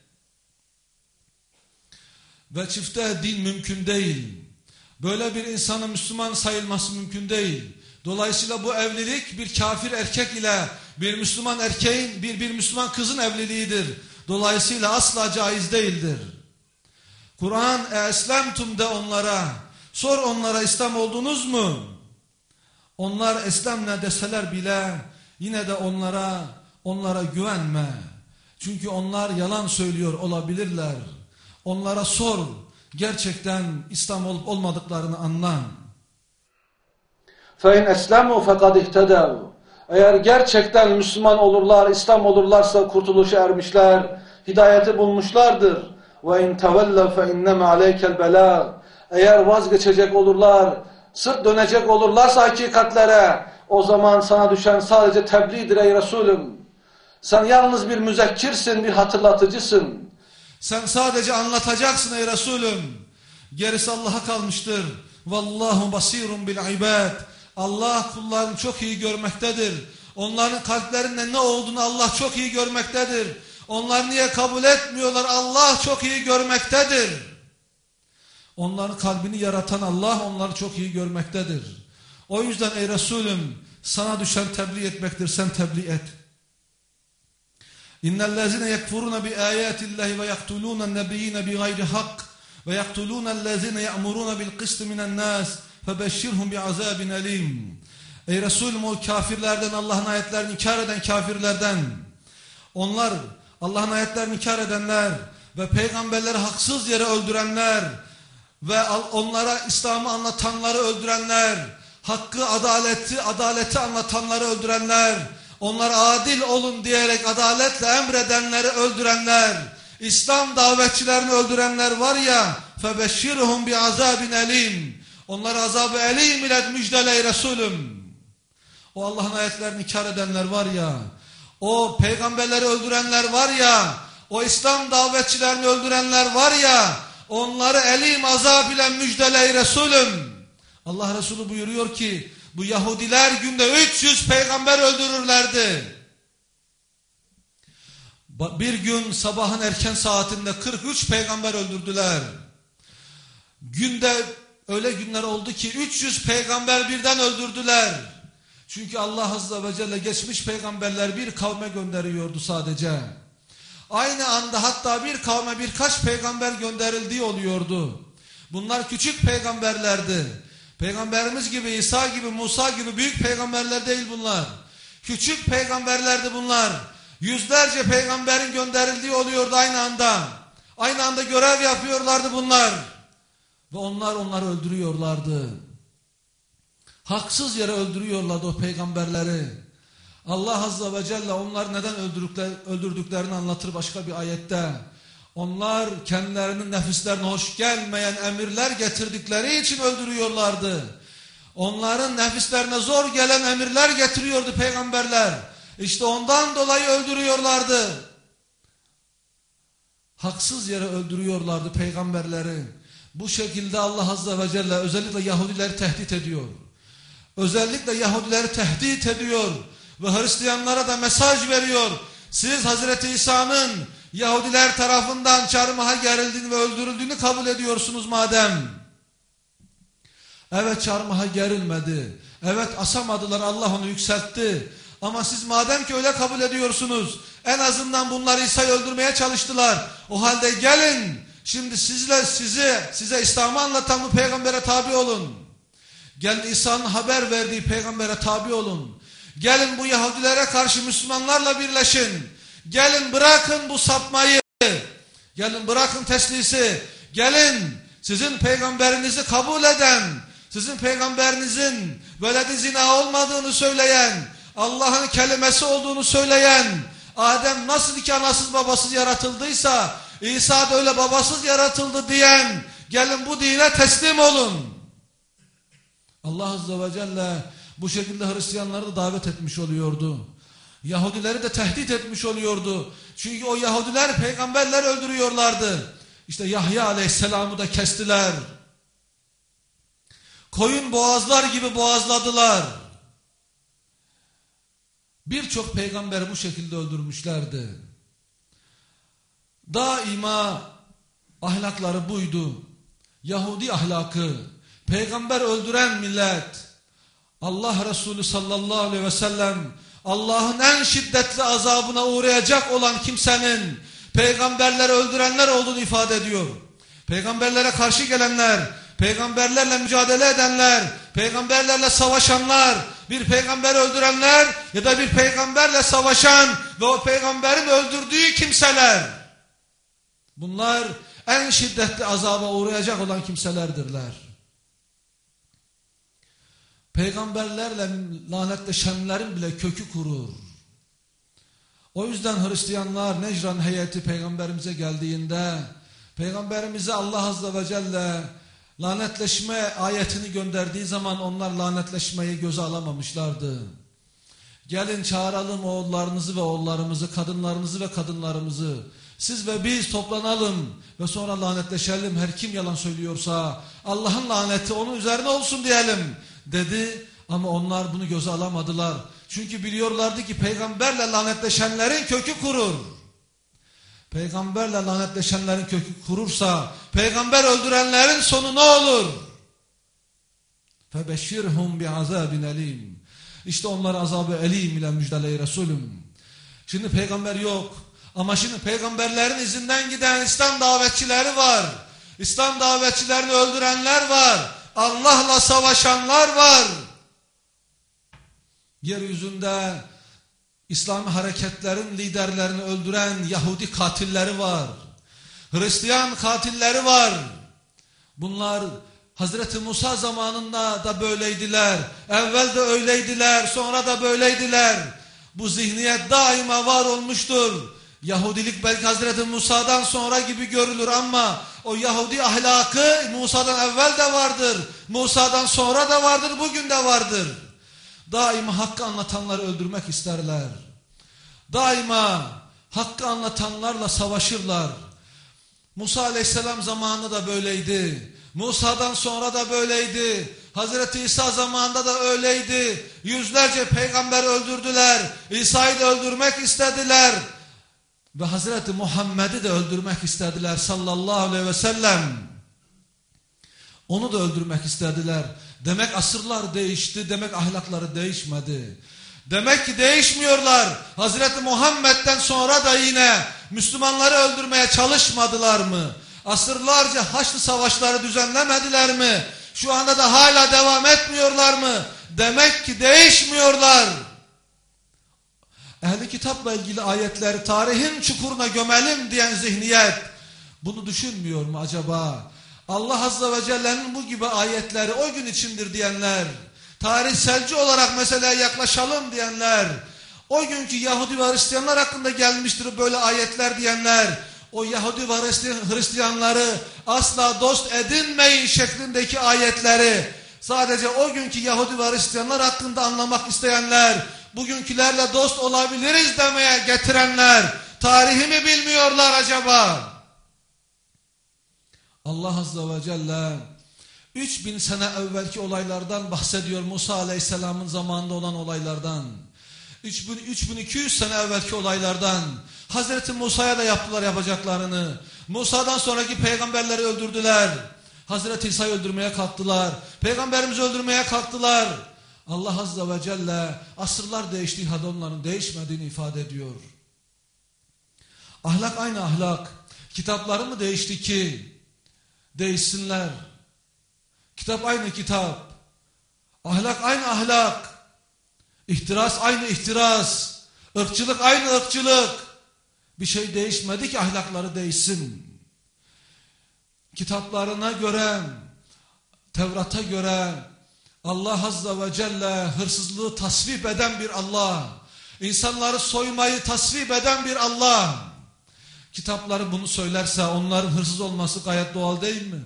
Ve çifte din mümkün değil. Böyle bir insanın Müslüman sayılması mümkün değil. Dolayısıyla bu evlilik bir kafir erkek ile bir Müslüman erkeğin, bir Müslüman kızın evliliğidir. Dolayısıyla asla caiz değildir. Kur'an eslemtum de onlara, sor onlara İslam oldunuz mu? Onlar İslam'la deseler bile yine de onlara güvenme. Çünkü onlar yalan söylüyor olabilirler. Onlara sor, gerçekten İslam olup olmadıklarını anla. فَاِنْ اَسْلَمُوا فَقَدْ اِهْتَدَوْا Eğer gerçekten Müslüman olurlar, İslam olurlarsa kurtuluşa ermişler, hidayeti bulmuşlardır. وَاِنْ تَوَلَّوْا فَاِنَّمَا عَلَيْكَ الْبَلَاغُ Eğer vazgeçecek olurlar, sırt dönecek olurlarsa hakikatlere, o zaman sana düşen sadece tebliğdir ey Resulüm. Sen yalnız bir müzekkirsin, bir hatırlatıcısın. Sen sadece anlatacaksın ey Resulüm. Gerisi Allah'a kalmıştır. Vallahu basirun bil ibad. Allah kullarını çok iyi görmektedir. Onların kalplerinde ne olduğunu Allah çok iyi görmektedir. Onlar niye kabul etmiyorlar? Allah çok iyi görmektedir. Onların kalbini yaratan Allah onları çok iyi görmektedir. O yüzden ey Resulüm sana düşen tebliğ etmektir, sen tebliğ et. İnnellezine yekfuruna bi ayatillahi ve yaktulûnen nebiyyine bi gayri hak ve yaktulûnellezine ya'murûne bil kıstı minen nas febeşşirhum bi azabin elim. Ey Resulüm o kafirlerden, Allah'ın ayetlerini inkar eden kafirlerden, onlar Allah'ın ayetlerini inkar edenler ve peygamberleri haksız yere öldürenler ve onlara İslam'ı anlatanları öldürenler, hakkı, adaleti anlatanları öldürenler, onlara adil olun diyerek adaletle emredenleri öldürenler, İslam davetçilerini öldürenler var ya, febeşşirhum bi azabin elim. Onlara azabı elim ile müjdele ey Resulüm. O Allah'ın ayetlerini inkar edenler var ya, o peygamberleri öldürenler var ya, o İslam davetçilerini öldürenler var ya, onları elim azab ile müjdele ey Resulüm. Allah Resulü buyuruyor ki bu Yahudiler günde 300 peygamber öldürürlerdi. Bir gün sabahın erken saatinde 43 peygamber öldürdüler. Günde öyle günler oldu ki 300 peygamber birden öldürdüler. Çünkü Allah Azze ve Celle geçmiş peygamberler bir kavme gönderiyordu sadece. Aynı anda hatta bir kavme birkaç peygamber gönderildiği oluyordu. Bunlar küçük peygamberlerdi. Peygamberimiz gibi, İsa gibi, Musa gibi büyük peygamberler değil bunlar. Küçük peygamberlerdi bunlar. Yüzlerce peygamberin gönderildiği oluyordu aynı anda. Aynı anda görev yapıyorlardı bunlar. Ve onları öldürüyorlardı. Haksız yere öldürüyorlardı o peygamberleri. Allah Azze ve Celle onlar neden öldürdüklerini anlatır başka bir ayette. Onlar kendilerinin nefislerine hoş gelmeyen emirler getirdikleri için öldürüyorlardı. Onların nefislerine zor gelen emirler getiriyordu peygamberler. İşte ondan dolayı öldürüyorlardı. Haksız yere öldürüyorlardı peygamberleri. Bu şekilde Allah Azze ve Celle özellikle Yahudileri tehdit ediyor. Özellikle Yahudileri tehdit ediyor. Ve Hristiyanlara da mesaj veriyor. Siz Hazreti İsa'nın Yahudiler tarafından çarmıha gerildiğini ve öldürüldüğünü kabul ediyorsunuz madem. Evet, çarmıha gerilmedi. Evet, asamadılar, Allah onu yükseltti. Ama siz madem ki öyle kabul ediyorsunuz, en azından bunlar İsa'yı öldürmeye çalıştılar. O halde gelin şimdi size İslam'ı anlatan bu peygambere tabi olun. Gelin İsa'nın haber verdiği peygambere tabi olun. Gelin bu Yahudilere karşı Müslümanlarla birleşin. Gelin bırakın bu sapmayı. Gelin bırakın teslisi. Gelin sizin peygamberinizi kabul eden, sizin peygamberinizin veledi zina olmadığını söyleyen, Allah'ın kelimesi olduğunu söyleyen, Adem nasıl ki anasız babasız yaratıldıysa İsa da öyle babasız yaratıldı diyen, gelin bu dine teslim olun. Allah Azze ve Celle bu şekilde Hristiyanları da davet etmiş oluyordu. Yahudileri de tehdit etmiş oluyordu. Çünkü o Yahudiler peygamberler öldürüyorlardı. İşte Yahya Aleyhisselam'ı da kestiler. Koyun boğazlar gibi boğazladılar. Birçok peygamberi bu şekilde öldürmüşlerdi. Daima ahlakları buydu. Yahudi ahlakı. Peygamber öldüren millet. Allah Resulü sallallahu aleyhi ve sellem Allah'ın en şiddetli azabına uğrayacak olan kimsenin peygamberleri öldürenler olduğunu ifade ediyor. Peygamberlere karşı gelenler, peygamberlerle mücadele edenler, peygamberlerle savaşanlar, bir peygamberi öldürenler ya da bir peygamberle savaşan ve o peygamberin öldürdüğü kimseler. Bunlar en şiddetli azaba uğrayacak olan kimselerdirler. Peygamberlerle lanetleşenlerin bile kökü kurur. O yüzden Hristiyanlar Necran heyeti peygamberimize geldiğinde peygamberimize Allah Azze ve Celle lanetleşme ayetini gönderdiği zaman onlar lanetleşmeyi göze alamamışlardı. Gelin çağıralım oğullarınızı ve oğullarımızı, kadınlarınızı ve kadınlarımızı. Siz ve biz toplanalım ve sonra lanetleşelim. Her kim yalan söylüyorsa Allah'ın laneti onun üzerine olsun diyelim dedi. Ama onlar bunu göze alamadılar. Çünkü biliyorlardı ki peygamberle lanetleşenlerin kökü kurur. Peygamberle lanetleşenlerin kökü kurursa peygamber öldürenlerin sonu ne olur? فَبَشِّرْهُمْ بِعَذَابٍ اَلِيمٍ. İşte onları azabı elim ile müjdeleyi Resulüm. Şimdi peygamber yok. Ama şimdi peygamberlerin izinden giden İslam davetçileri var. İslam davetçilerini öldürenler var. Allah'la savaşanlar var. Yeryüzünde İslami hareketlerin liderlerini öldüren Yahudi katilleri var. Hristiyan katilleri var. Bunlar Hazreti Musa zamanında da böyleydiler. Evvel de öyleydiler. Sonra da böyleydiler. Bu zihniyet daima var olmuştur. Yahudilik belki Hazreti Musa'dan sonra gibi görülür ama o Yahudi ahlakı Musa'dan evvel de vardır. Musa'dan sonra da vardır. Bugün de vardır. Daima hakkı anlatanları öldürmek isterler. Daima hakkı anlatanlarla savaşırlar. Musa aleyhisselam zamanında da böyleydi. Musa'dan sonra da böyleydi. Hazreti İsa zamanında da öyleydi. Yüzlerce peygamber öldürdüler. İsa'yı da öldürmek istediler. Ve Hazreti Muhammed'i de öldürmek istediler sallallahu aleyhi ve sellem. Onu da öldürmek istediler. Demek asırlar değişti. Demek ahlakları değişmedi. Demek ki değişmiyorlar. Hazreti Muhammed'den sonra da yine Müslümanları öldürmeye çalışmadılar mı? Asırlarca Haçlı savaşları düzenlemediler mi? Şu anda da hala devam etmiyorlar mı? Demek ki değişmiyorlar. Ehli kitapla ilgili ayetleri tarihin çukuruna gömelim diyen zihniyet bunu düşünmüyor mu acaba? Allah Azze ve Celle'nin bu gibi ayetleri o gün içindir diyenler, tarihselci olarak meseleye yaklaşalım diyenler, o günkü Yahudi ve Hristiyanlar hakkında gelmiştir böyle ayetler diyenler, o Yahudi ve Hristiyanları asla dost edinmeyin şeklindeki ayetleri sadece o günkü Yahudi ve Hristiyanlar hakkında anlamak isteyenler, bugünkülerle dost olabiliriz demeye getirenler tarihi mi bilmiyorlar acaba? Allah Azze ve Celle 3000 sene evvelki olaylardan bahsediyor, Musa Aleyhisselam'ın zamanında olan olaylardan. 3200 sene evvelki olaylardan. Hazreti Musa'ya da yaptılar yapacaklarını. Musa'dan sonraki peygamberleri öldürdüler. Hazreti İsa'yı öldürmeye kalktılar. Peygamberimizi öldürmeye kalktılar. Allah Azze ve Celle asırlar değiştiği halde onların değişmediğini ifade ediyor. Ahlak aynı ahlak. Kitapları mı değişti ki değişsinler? Kitap aynı kitap. Ahlak aynı ahlak. İhtiras aynı ihtiras. Irkçılık aynı ırkçılık. Bir şey değişmedi ki ahlakları değişsin. Kitaplarına göre, Tevrat'a göre Allah Azze ve Celle hırsızlığı tasvip eden bir Allah. İnsanları soymayı tasvip eden bir Allah. Kitapları bunu söylerse onların hırsız olması gayet doğal değil mi?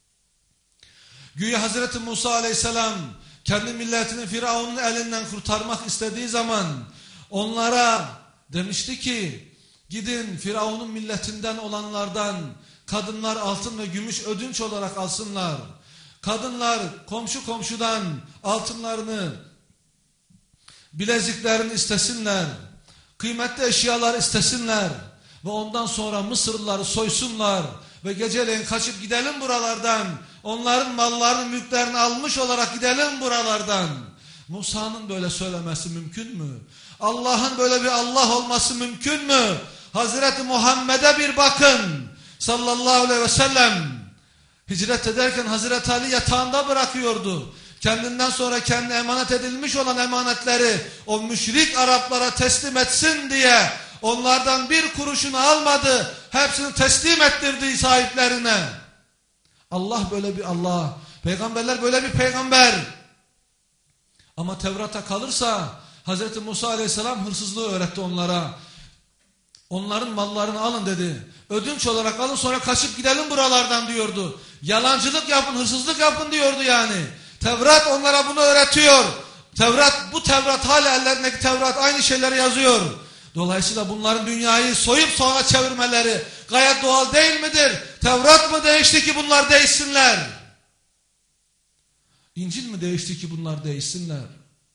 Güya Hazreti Musa Aleyhisselam kendi milletini Firavun'un elinden kurtarmak istediği zaman onlara demişti ki gidin Firavun'un milletinden olanlardan kadınlar altın ve gümüş ödünç olarak alsınlar. Kadınlar komşu komşudan altınlarını, bileziklerini istesinler. Kıymetli eşyalar istesinler. Ve ondan sonra Mısırlıları soysunlar. Ve geceleyin kaçıp gidelim buralardan. Onların mallarını, mülklerini almış olarak gidelim buralardan. Musa'nın böyle söylemesi mümkün mü? Allah'ın böyle bir Allah olması mümkün mü? Hazreti Muhammed'e bir bakın. Sallallahu aleyhi ve sellem. Hicret ederken Hazreti Ali yatağında bırakıyordu. Kendinden sonra kendi emanet edilmiş olan emanetleri o müşrik Araplara teslim etsin diye onlardan bir kuruşunu almadı. Hepsini teslim ettirdi sahiplerine. Allah böyle bir Allah. Peygamberler böyle bir peygamber. Ama Tevrat'a kalırsa Hazreti Musa Aleyhisselam hırsızlığı öğretti onlara. Onların mallarını alın dedi. Ödünç olarak alın sonra kaçıp gidelim buralardan diyordu. Yalancılık yapın, hırsızlık yapın diyordu yani. Tevrat onlara bunu öğretiyor. Bu Tevrat hala ellerindeki Tevrat aynı şeyleri yazıyor. Dolayısıyla bunların dünyayı soyup sonra çevirmeleri gayet doğal değil midir? Tevrat mı değişti ki bunlar değişsinler? İncil mi değişti ki bunlar değişsinler?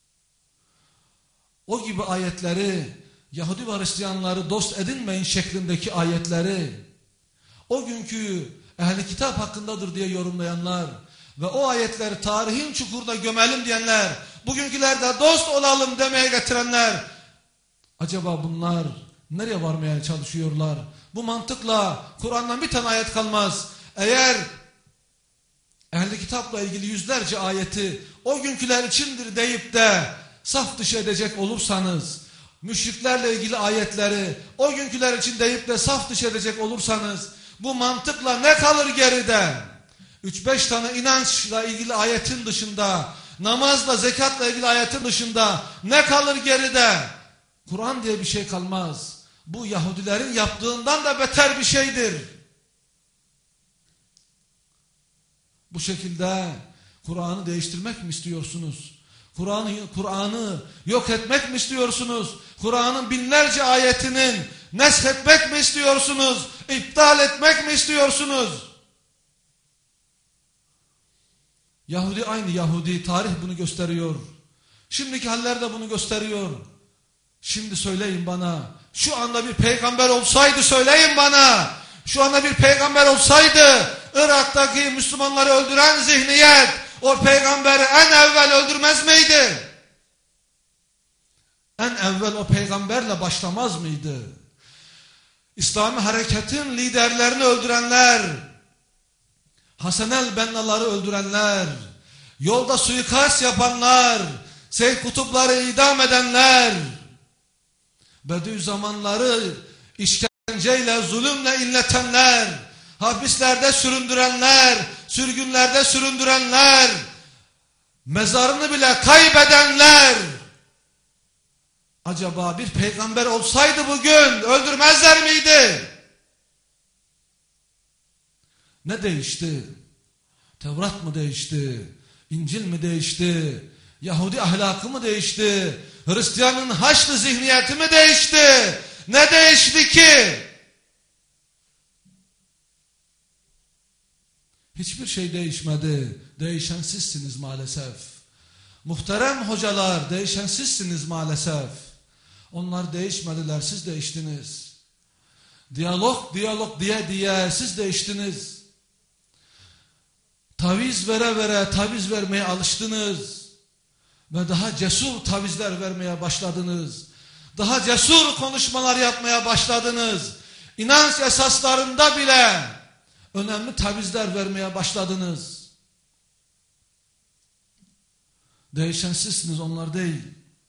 O gibi ayetleri, Yahudi ve Hristiyanları dost edinmeyin şeklindeki ayetleri, o günkü ehli kitap hakkındadır diye yorumlayanlar, ve o ayetleri tarihin çukuruna gömelim diyenler, bugünkülerde dost olalım demeye getirenler, acaba bunlar nereye varmaya çalışıyorlar? Bu mantıkla Kur'an'dan bir tane ayet kalmaz. Eğer ehli kitapla ilgili yüzlerce ayeti o günküler içindir deyip de saf dışı edecek olursanız, müşriklerle ilgili ayetleri o günküler için deyip de saf dışı edecek olursanız, bu mantıkla ne kalır geride? 3-5 tane inançla ilgili ayetin dışında, namazla, zekatla ilgili ayetin dışında ne kalır geride? Kur'an diye bir şey kalmaz. Bu Yahudilerin yaptığından da beter bir şeydir. Bu şekilde Kur'an'ı değiştirmek mi istiyorsunuz? Kur'an'ı yok etmek mi istiyorsunuz? Kur'an'ın binlerce ayetinin neshetmek mi istiyorsunuz? İptal etmek mi istiyorsunuz? Yahudi aynı Yahudi. Tarih bunu gösteriyor. Şimdiki haller de bunu gösteriyor. Şimdi söyleyin bana. Şu anda bir peygamber olsaydı söyleyin bana. Şu anda bir peygamber olsaydı Irak'taki Müslümanları öldüren zihniyet o peygamberi en evvel öldürmez miydi? En evvel o peygamberle başlamaz mıydı? İslami hareketin liderlerini öldürenler, Hasan el-Benna'ları öldürenler, yolda suikast yapanlar, Seyyid Kutupları idam edenler, Bediüzzamanları işkenceyle, zulümle inletenler, hapislerde süründürenler, sürgünlerde süründürenler, mezarını bile kaybedenler, acaba bir peygamber olsaydı bugün öldürmezler miydi? Ne değişti? Tevrat mı değişti? İncil mi değişti? Yahudi ahlakı mı değişti? Hristiyanın Haçlı zihniyeti mi değişti? Ne değişti ki? Hiçbir şey değişmedi. Değişen sizsiniz maalesef. Muhterem hocalar, değişen sizsiniz maalesef. Onlar değişmediler, siz değiştiniz. Diyalog diye siz değiştiniz. Taviz vere taviz vermeye alıştınız. Ve daha cesur tavizler vermeye başladınız. Daha cesur konuşmalar yapmaya başladınız. İnanç esaslarında bile önemli tavizler vermeye başladınız. Değişen sizsiniz, onlar değil.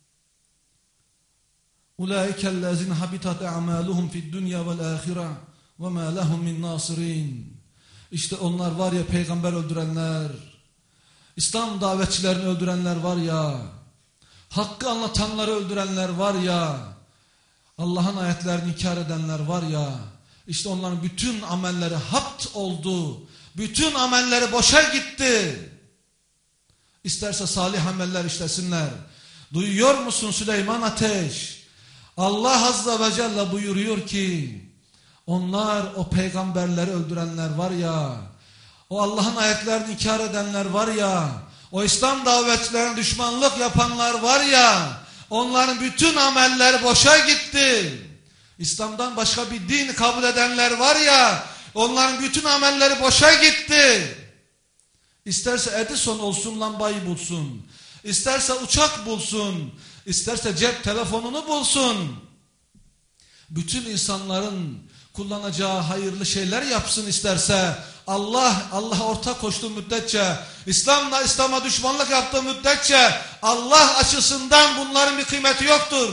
Ulaikellezine habitat a'maluhum fid dunya vel ahire ve ma lehum min nasirin. İşte onlar var ya, peygamber öldürenler, İslam davetçilerini öldürenler var ya, hakkı anlatanları öldürenler var ya, Allah'ın ayetlerini inkar edenler var ya, işte onların bütün amelleri hapt oldu. Bütün amelleri boşa gitti. İsterse salih ameller işlesinler. Duyuyor musun Süleyman Ateş? Allah Azze ve Celle buyuruyor ki, onlar o peygamberleri öldürenler var ya, o Allah'ın ayetlerini inkar edenler var ya, o İslam davetçilerine düşmanlık yapanlar var ya, onların bütün amelleri boşa gitti. İslam'dan başka bir din kabul edenler var ya, onların bütün amelleri boşa gitti. İsterse Edison olsun, lambayı bulsun, isterse uçak bulsun, isterse cep telefonunu bulsun, bütün insanların kullanacağı hayırlı şeyler yapsın isterse, Allah'a ortak koştuğu müddetçe, İslam'a düşmanlık yaptığı müddetçe Allah açısından bunların bir kıymeti yoktur.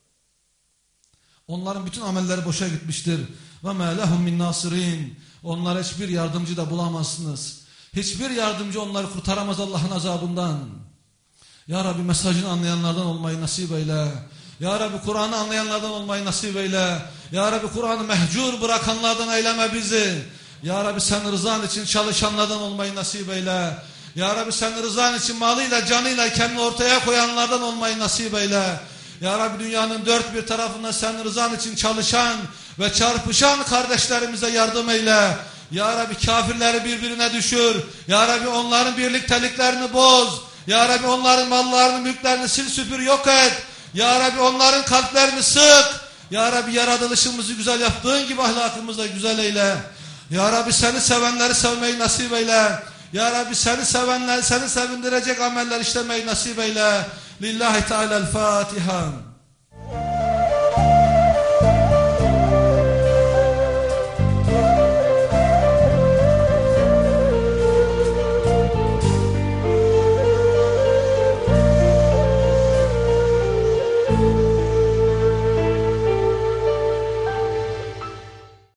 Onların bütün amelleri boşa gitmiştir. Ve ma lehum min nasirin. Onlara hiçbir yardımcı da bulamazsınız. Hiçbir yardımcı onları kurtaramaz Allah'ın azabından. Ya Rabbi, mesajını anlayanlardan olmayı nasip eyle. Ya Rabbi, Kur'an'ı anlayanlardan olmayı nasip eyle. Ya Rabbi, Kur'an'ı mehcur bırakanlardan eyleme bizi. Ya Rabbi, sen rızan için çalışanlardan olmayı nasip eyle. Ya Rabbi, sen rızan için malıyla canıyla kendini ortaya koyanlardan olmayı nasip eyle. Ya Rabbi, dünyanın dört bir tarafında sen rızan için çalışan ve çarpışan kardeşlerimize yardım eyle. Ya Rabbi, kafirleri birbirine düşür. Ya Rabbi, onların birlikteliklerini boz. Ya Rabbi, onların mallarını, mülklerini sil süpür yok et. Ya Rabbi, onların kalplerini sık. Ya Rabbi, yaratılışımızı güzel yaptığın gibi ahlakımızı da güzel eyle. Ya Rabbi, seni sevenleri sevmeyi nasip eyle. Ya Rabbi seni sevenler, seni sevindirecek ameller işlemeyi nasip eyle. Lillahi Teala'l-Fatiha.